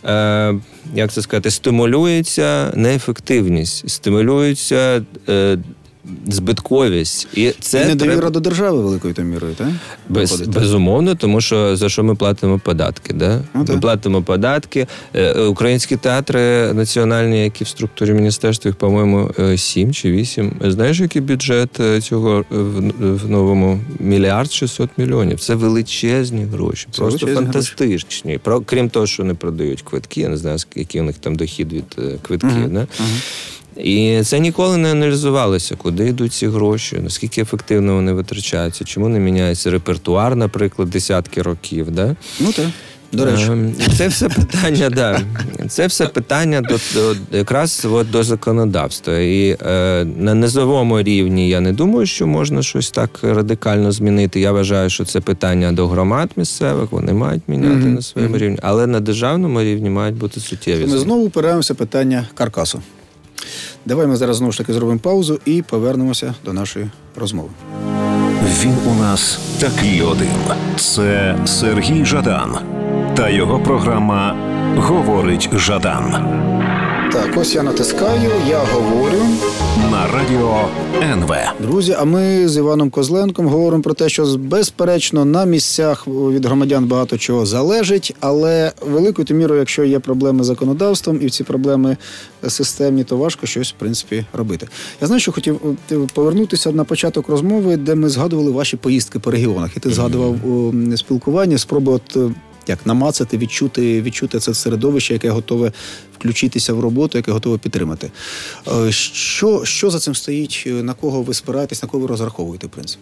як це сказати, стимулюється неефективність, стимулюється збитковість. І це недовіра до держави великою там мірою, так? Безумовно, тому що за що ми платимо податки, да? Ми платимо податки. Українські театри національні, які в структурі міністерства, їх, по-моєму, 7 чи 8. Знаєш, який бюджет цього в новому? 1 600 000 000. Це величезні гроші, це просто фантастичні. Крім того, що вони продають квитки, я не знаю, який у них там дохід від квитків, да? І це ніколи не аналізувалося, куди йдуть ці гроші, наскільки ефективно вони витрачаються, чому не міняється репертуар, наприклад, десятки років. Да? Ну так, до речі. Це все питання, да. Це все питання якраз до законодавства. І на низовому рівні я не думаю, що можна щось так радикально змінити. Я вважаю, що це питання до громад місцевих, вони мають міняти на своєму рівні. Але на державному рівні мають бути суттєві зміни. Ми знову опираємося в питання каркасу. Давай ми зараз знову ж таки зробимо паузу і повернемося до нашої розмови. Він у нас такий один. Це Сергій Жадан та його програма «Говорить Жадан». Так, ось я натискаю, я говорю. На радіо НВ. Друзі, а ми з Іваном Козленком говоримо про те, що безперечно на місцях від громадян багато чого залежить, але великою мірою, якщо є проблеми з законодавством і ці проблеми системні, то важко щось, в принципі, робити. Я знаю, що хотів повернутися на початок розмови, де ми згадували ваші поїздки по регіонах. І ти згадував спілкування, спроби намацати, відчути це середовище, яке готове включитися в роботу, яке готове підтримати. Що за цим стоїть? На кого ви спираєтесь, на кого ви розраховуєте, в принципі?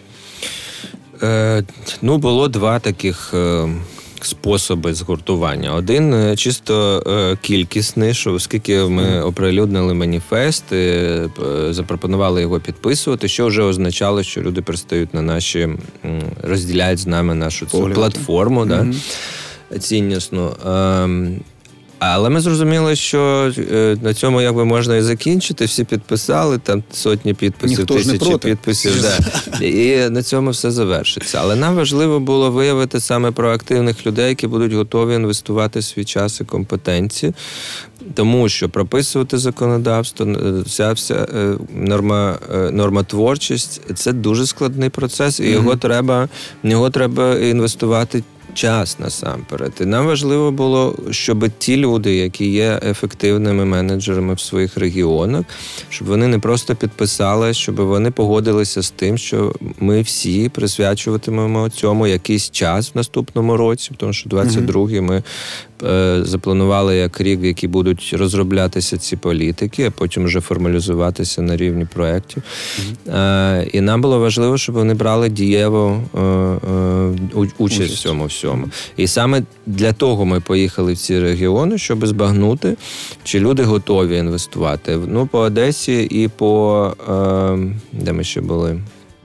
Було два таких способи згуртування. Один чисто кількісний, що оскільки ми оприлюднили маніфест, запропонували його підписувати, що вже означало, що люди пристають на наші, розділяють з нами нашу цю платформу, да, ціннісну. Але ми зрозуміли, що на цьому якби можна і закінчити, всі підписали, там сотні підписів, тисячі підписів, да. І на цьому все завершиться. Але нам важливо було виявити саме проактивних людей, які будуть готові інвестувати свій час і компетенції, тому що прописувати законодавство, вся нормотворчість – це дуже складний процес, і його треба інвестувати час насамперед. І нам важливо було, щоб ті люди, які є ефективними менеджерами в своїх регіонах, щоб вони не просто підписали, щоб вони погодилися з тим, що ми всі присвячуватимемо цьому якийсь час в наступному році, тому що 22-й ми запланували як рік, в який будуть розроблятися ці політики, а потім вже формалізуватися на рівні проєктів. І нам було важливо, щоб вони брали дієву участь в цьому всьому. І саме для того ми поїхали в ці регіони, щоб збагнути, чи люди готові інвестувати. По Одесі і по... де ми ще були?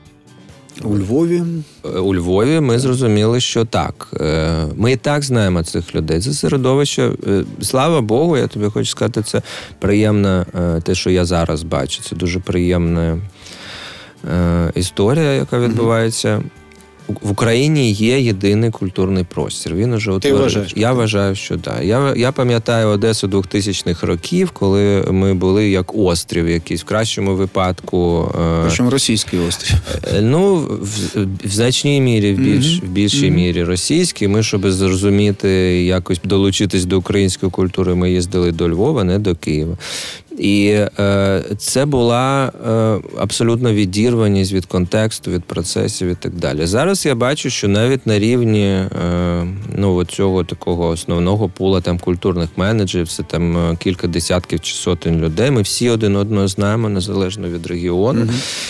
У Львові ми зрозуміли, що так. Ми і так знаємо цих людей. Це середовище, слава Богу, я тобі хочу сказати, це приємне, те, що я зараз бачу. Це дуже приємна історія, яка відбувається. В Україні є єдиний культурний простір. Він уже утворився. Я вважаю, що так. Я пам'ятаю Одесу 2000-х років, коли ми були як острів якийсь, в кращому випадку. Причому російський острів. В значній мірі, в більшій мірі російський. Ми, щоб зрозуміти, якось долучитись до української культури, ми їздили до Львова, не до Києва. І це була абсолютно відірваність від контексту, від процесів і так далі. Зараз я бачу, що навіть на рівні цього такого основного пула там культурних менеджерів, це там кілька десятків чи сотень людей, ми всі один одного знаємо, незалежно від регіону.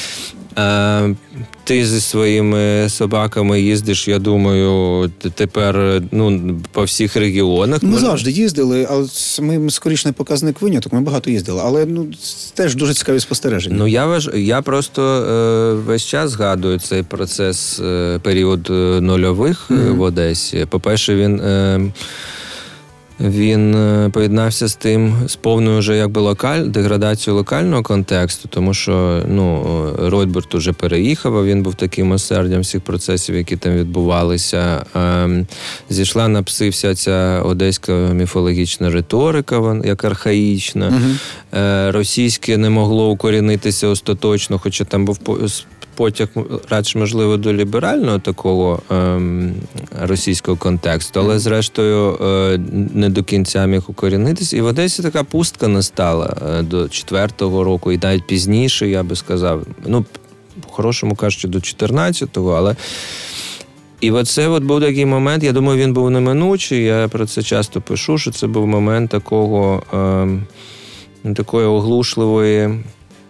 Ти зі своїми собаками їздиш, я думаю, тепер по всіх регіонах. Ми завжди їздили, але ми скоріше не показник виняток, ми багато їздили, але теж дуже цікаві спостереження. Я просто весь час згадую цей процес, період нульових в Одесі. По-перше, він Він поєднався з повною вже якби деградацією локального контексту, тому що Ройтбурд уже переїхав, а він був таким осердям всіх процесів, які там відбувалися. Зійшла на пси вся ця одеська міфологічна риторика, як архаїчна. Російське не могло укорінитися остаточно, хоча там був потяг, радше, можливо, до ліберального такого російського контексту, але, зрештою, не до кінця міг укорінитися. І в Одесі така пустка настала до 4-го року, і навіть пізніше, я би сказав, по-хорошому кажучи, до 14-го, але і оце був такий момент, я думаю, він був неминучий, я про це часто пишу, що це був момент такої оглушливої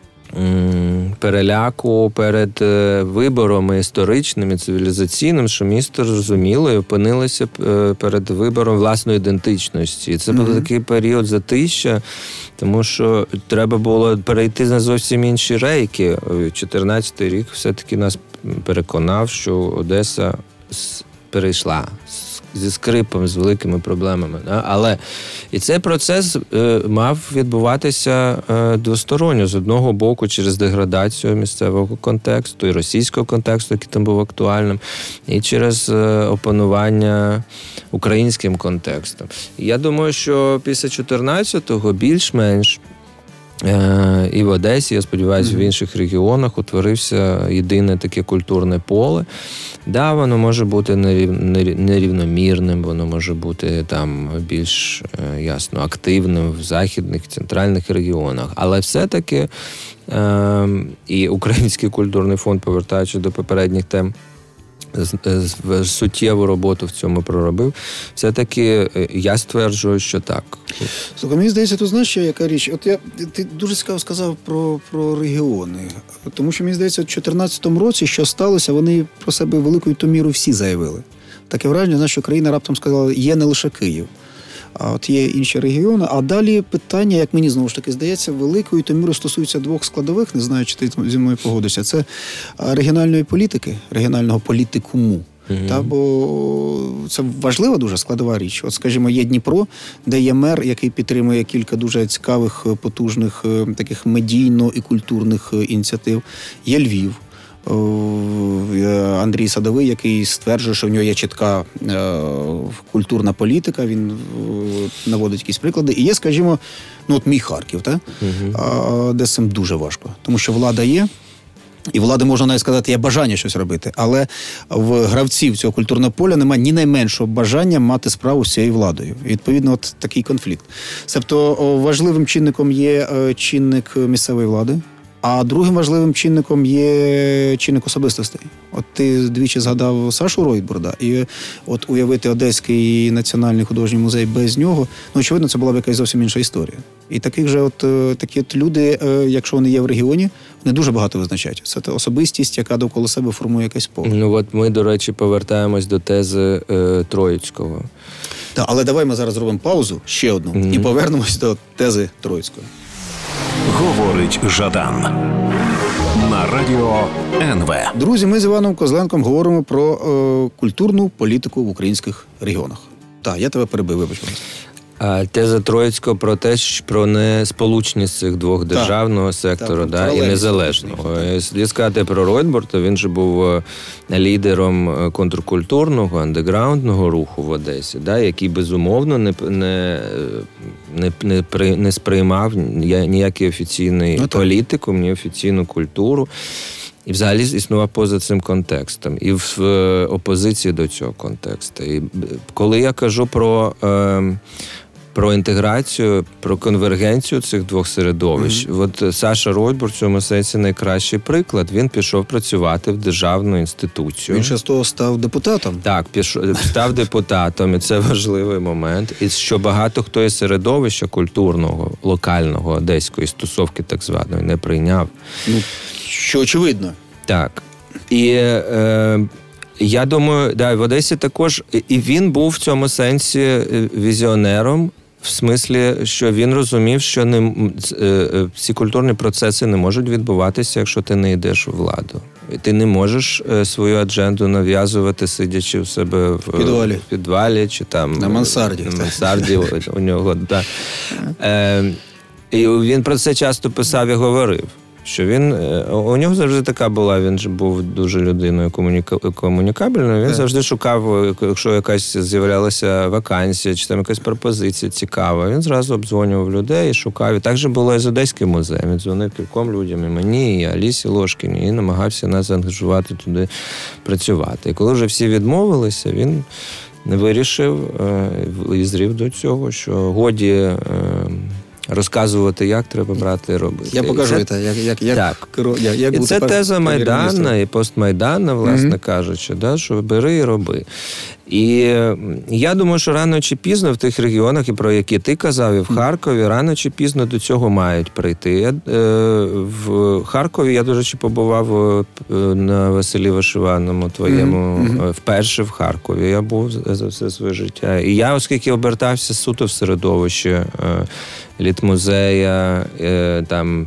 переляку перед вибором історичним і цивілізаційним, що місто зрозуміло і опинилося перед вибором власної ідентичності. І це був такий період затища, тому що треба було перейти на зовсім інші рейки. 14-й рік все-таки нас переконав, що Одеса перейшла зі скрипом, з великими проблемами. Да? Але і цей процес мав відбуватися двосторонньо. З одного боку, через деградацію місцевого контексту і російського контексту, який там був актуальним, і через опанування українським контекстом. І я думаю, що після 14-го більш-менш і в Одесі, я сподіваюся, в інших регіонах утворився єдине таке культурне поле. Да, воно може бути нерівномірним, воно може бути там більш, ясно, активним в західних, центральних регіонах. Але все-таки і Український культурний фонд, повертаючись до попередніх тем, суттєву роботу в цьому проробив. Все-таки я стверджую, що так. Слухай, мені здається, тут знаєш, яка річ? Ти дуже цікаво сказав про регіони. Тому що, мені здається, в 2014 році, що сталося, вони про себе великою то мірою всі заявили. Таке враження, що країна раптом сказала, є не лише Київ. А от є інші регіони. А далі питання, як мені знову ж таки здається, великою то мірою стосується двох складових, не знаю, чи ти зі мною погодишся. Це регіональної політики, регіонального політикуму. Бо це важлива дуже складова річ. От, скажімо, є Дніпро, де є мер, який підтримує кілька дуже цікавих, потужних таких медійно- і культурних ініціатив. Є Львів. Андрій Садовий, який стверджує, що в нього є чітка культурна політика, він наводить якісь приклади. І є, скажімо, от мій Харків, де з цим дуже важко. Тому що влада є, і влади, можна навіть сказати, є бажання щось робити, але в гравців цього культурного поля немає ні найменшого бажання мати справу з цією владою. І, відповідно, от такий конфлікт. Тобто важливим чинником є чинник місцевої влади, а другим важливим чинником є чинник особистостей. От ти двічі згадав Сашу Ройтбурда, і от уявити Одеський національний художній музей без нього, очевидно, це була б якась зовсім інша історія. І такі люди, якщо вони є в регіоні, вони дуже багато визначають. Це та особистість, яка довкола себе формує якесь поле. От ми, до речі, повертаємось до тези Троїцького. Так, але давай ми зараз зробимо паузу, ще одну, і повернемось до тези Троїцького. Говорить Жадан на радіо НВ. Друзі, ми з Іваном Козленком говоримо про культурну політику в українських регіонах. Так, я тебе перебив, вибач. Теза Троїцького про те, про несполучність цих двох державного сектору і незалежного. Якщо сказати про Ройтбурда, він же був лідером контркультурного, андеграундного руху в Одесі, який, безумовно, не сприймав ніякий офіційний політикум, ні офіційну культуру. І взагалі існував поза цим контекстом. І в опозиції до цього контексту. І коли я кажу про інтеграцію, про конвергенцію цих двох середовищ. От Саша Ройтбурд в цьому сенсі найкращий приклад. Він пішов працювати в державну інституцію. Він ще з того став депутатом. Так, став депутатом, і це важливий момент. І що багато хто із середовища культурного, локального, одеської стосовки так званої не прийняв. Що очевидно. Так. І я думаю, в Одесі також, і він був в цьому сенсі візіонером, в смислі, що він розумів, що ці культурні процеси не можуть відбуватися, якщо ти не йдеш у владу. І ти не можеш свою адженду нав'язувати, сидячи в себе в підвалі чи там на мансарді. На мансарді у нього, так. І він про це часто писав і говорив. Що у нього завжди така була, він же був дуже людиною комунікабельною, він завжди шукав, якщо якась з'являлася вакансія, чи там якась пропозиція цікава, він зразу обдзвонював людей і шукав. І так же було і з Одеським музеєм. Він дзвонив кільком людям, і мені, і Алісі Ложкіній, і намагався нас заангажувати туди працювати. І коли вже всі відмовилися, він вирішив і зрів до цього, що годі розказувати, як треба брати і робити. Я покажу, як і це теза Майдана і постмайдана, власне кажучи, що бери і роби. І я думаю, що рано чи пізно в тих регіонах, і про які ти казав, і в Харкові, рано чи пізно до цього мають прийти. В Харкові я, до речі, побував на Василі Вишиваному твоєму, вперше в Харкові. Я був за все своє життя. І я, оскільки обертався суто в середовище літмузея, там,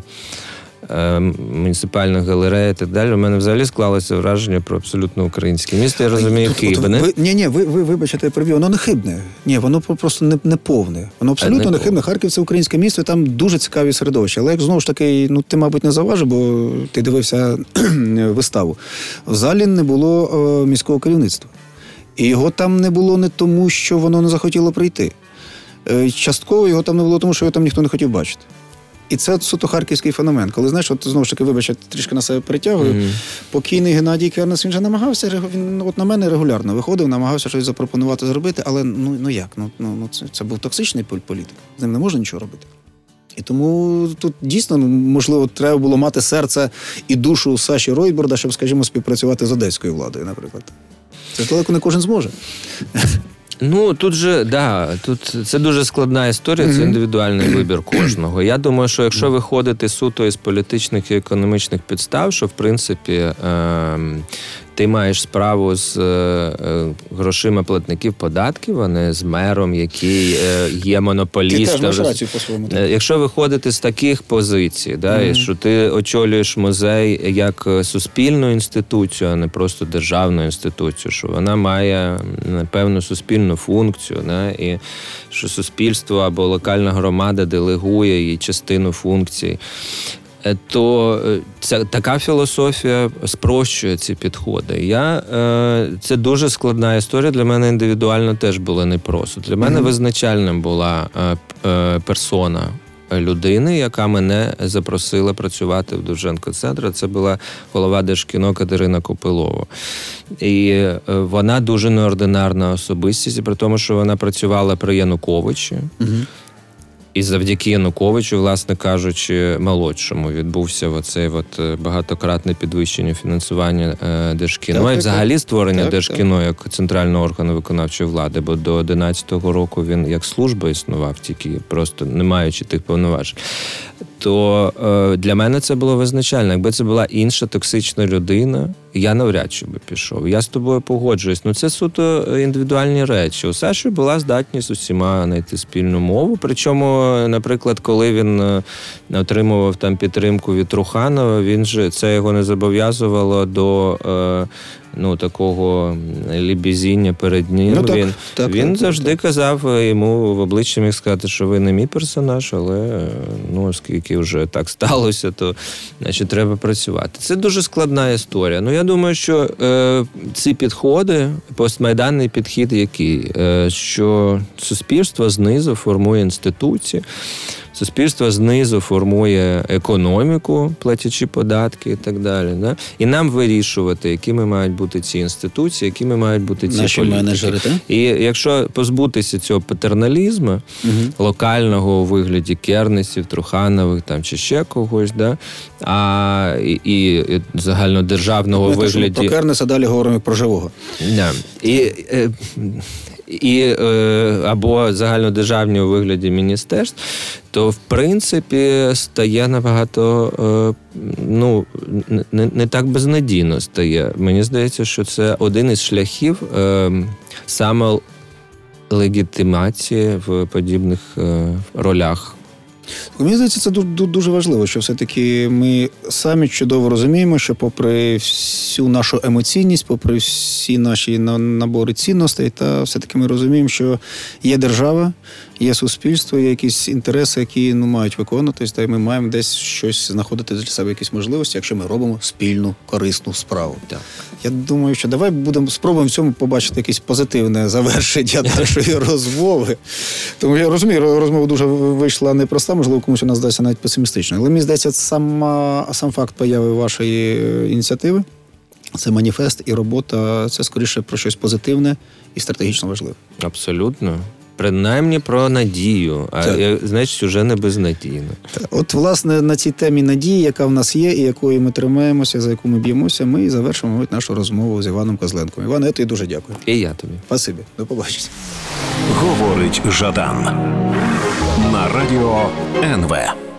муніципальна галерея і так далі, у мене взагалі склалося враження про абсолютно українське місто. Я розумію, хибне. Ви вибачте, я переб'ю, воно не хибне. Ні, воно просто не повне. Воно абсолютно не хибне. Харків – це українське місто, і там дуже цікаві середовища. Але як знову ж таки, ти, мабуть, не заважив, бо ти дивився виставу. В залі не було міського керівництва. І його там не було не тому, що воно не захотіло прийти. Частково його там не було тому, що його там ніхто не хотів бачити. І це суто харківський феномен. Коли, знаєш, знову ж таки, вибач, я трішки на себе перетягую, покійний Геннадій Кернес, він же намагався, він на мене регулярно виходив, намагався щось запропонувати зробити, але як? Це був токсичний політик, з ним не можна нічого робити. І тому тут дійсно, можливо, треба було мати серце і душу Саші Ройтбурда, щоб, скажімо, співпрацювати з одеською владою, наприклад. Це далеко не кожен зможе. Тут це дуже складна історія, це індивідуальний вибір кожного. Я думаю, що якщо виходити суто із політичних і економічних підстав, що, в принципі, ти маєш справу з грошима платників податків, а не з мером, який є монополістом. Ти теж маєш рацію по-своєму. Якщо виходити з таких позицій, і що ти очолюєш музей як суспільну інституцію, а не просто державну інституцію, що вона має певну суспільну функцію, і що суспільство або локальна громада делегує їй частину функцій, то така філософія спрощує ці підходи. Це дуже складна історія, для мене індивідуально теж було непросто. Для мене визначальним була персона людини, яка мене запросила працювати в Довженко-центрі. Це була голова Держкіно Катерина Копилова. І вона дуже неординарна особистість, при тому, що вона працювала при Януковичі. І завдяки Януковичу, власне кажучи, молодшому, відбувся оцей багатократне підвищення фінансування Держкіно. І взагалі створення Держкіно як центрального органу виконавчої влади, бо до 2011 року він як служба існував, тільки просто не маючи тих повноважень. То для мене це було визначально. Якби це була інша токсична людина, я навряд чи би пішов. Я з тобою погоджуюсь. Це суто індивідуальні речі. У Саші була здатність усіма знайти спільну мову. Причому, наприклад, коли він отримував там підтримку від Труханова, це його не зобов'язувало до такого лібізіння перед ним. Він завжди казав, йому в обличчя міг сказати, що ви не мій персонаж, але оскільки вже так сталося, то значить треба працювати. Це дуже складна історія. Я думаю, що ці підходи, постмайданний підхід який? Що суспільство знизу формує інституції, суспільство знизу формує економіку, платячи податки і так далі. Да? І нам вирішувати, якими мають бути ці інституції, якими мають бути ці наші політики. Менеджери, так? І якщо позбутися цього патерналізму, локального у вигляді Кернесів, Труханових там, чи ще когось, да? І загальнодержавного у вигляді... Про Кернеса далі говоримо про живого. Да. Або загальнодержавні у вигляді міністерств, то, в принципі, стає набагато, не так безнадійно стає. Мені здається, що це один із шляхів самолегітимації в подібних ролях Мені здається, це дуже важливо, що все-таки ми самі чудово розуміємо, що попри всю нашу емоційність, попри всі наші набори цінностей, та все-таки ми розуміємо, що є держава, є суспільство, є якісь інтереси, які мають виконуватись, та й ми маємо десь щось знаходити для себе, якісь можливості, якщо ми робимо спільну, корисну справу. Так. Я думаю, що давай спробуємо в цьому побачити якесь позитивне завершення нашої розмови. Тому я розумію, розмова дуже вийшла непроста, можливо, комусь вона здасться навіть песимістичною. Але мені здається, сам факт появи вашої ініціативи, це маніфест і робота, це скоріше про щось позитивне і стратегічно важливе. Абсолютно. Принаймні про надію, значить, вже не безнадійно. От, власне, на цій темі надії, яка в нас є і якою ми тримаємося, за яку ми б'ємося, ми і завершимо мабуть, нашу розмову з Іваном Козленком. Іван, я тобі дуже дякую. І я тобі. Спасибі. До побачення. Говорить Жадан на радіо НВ.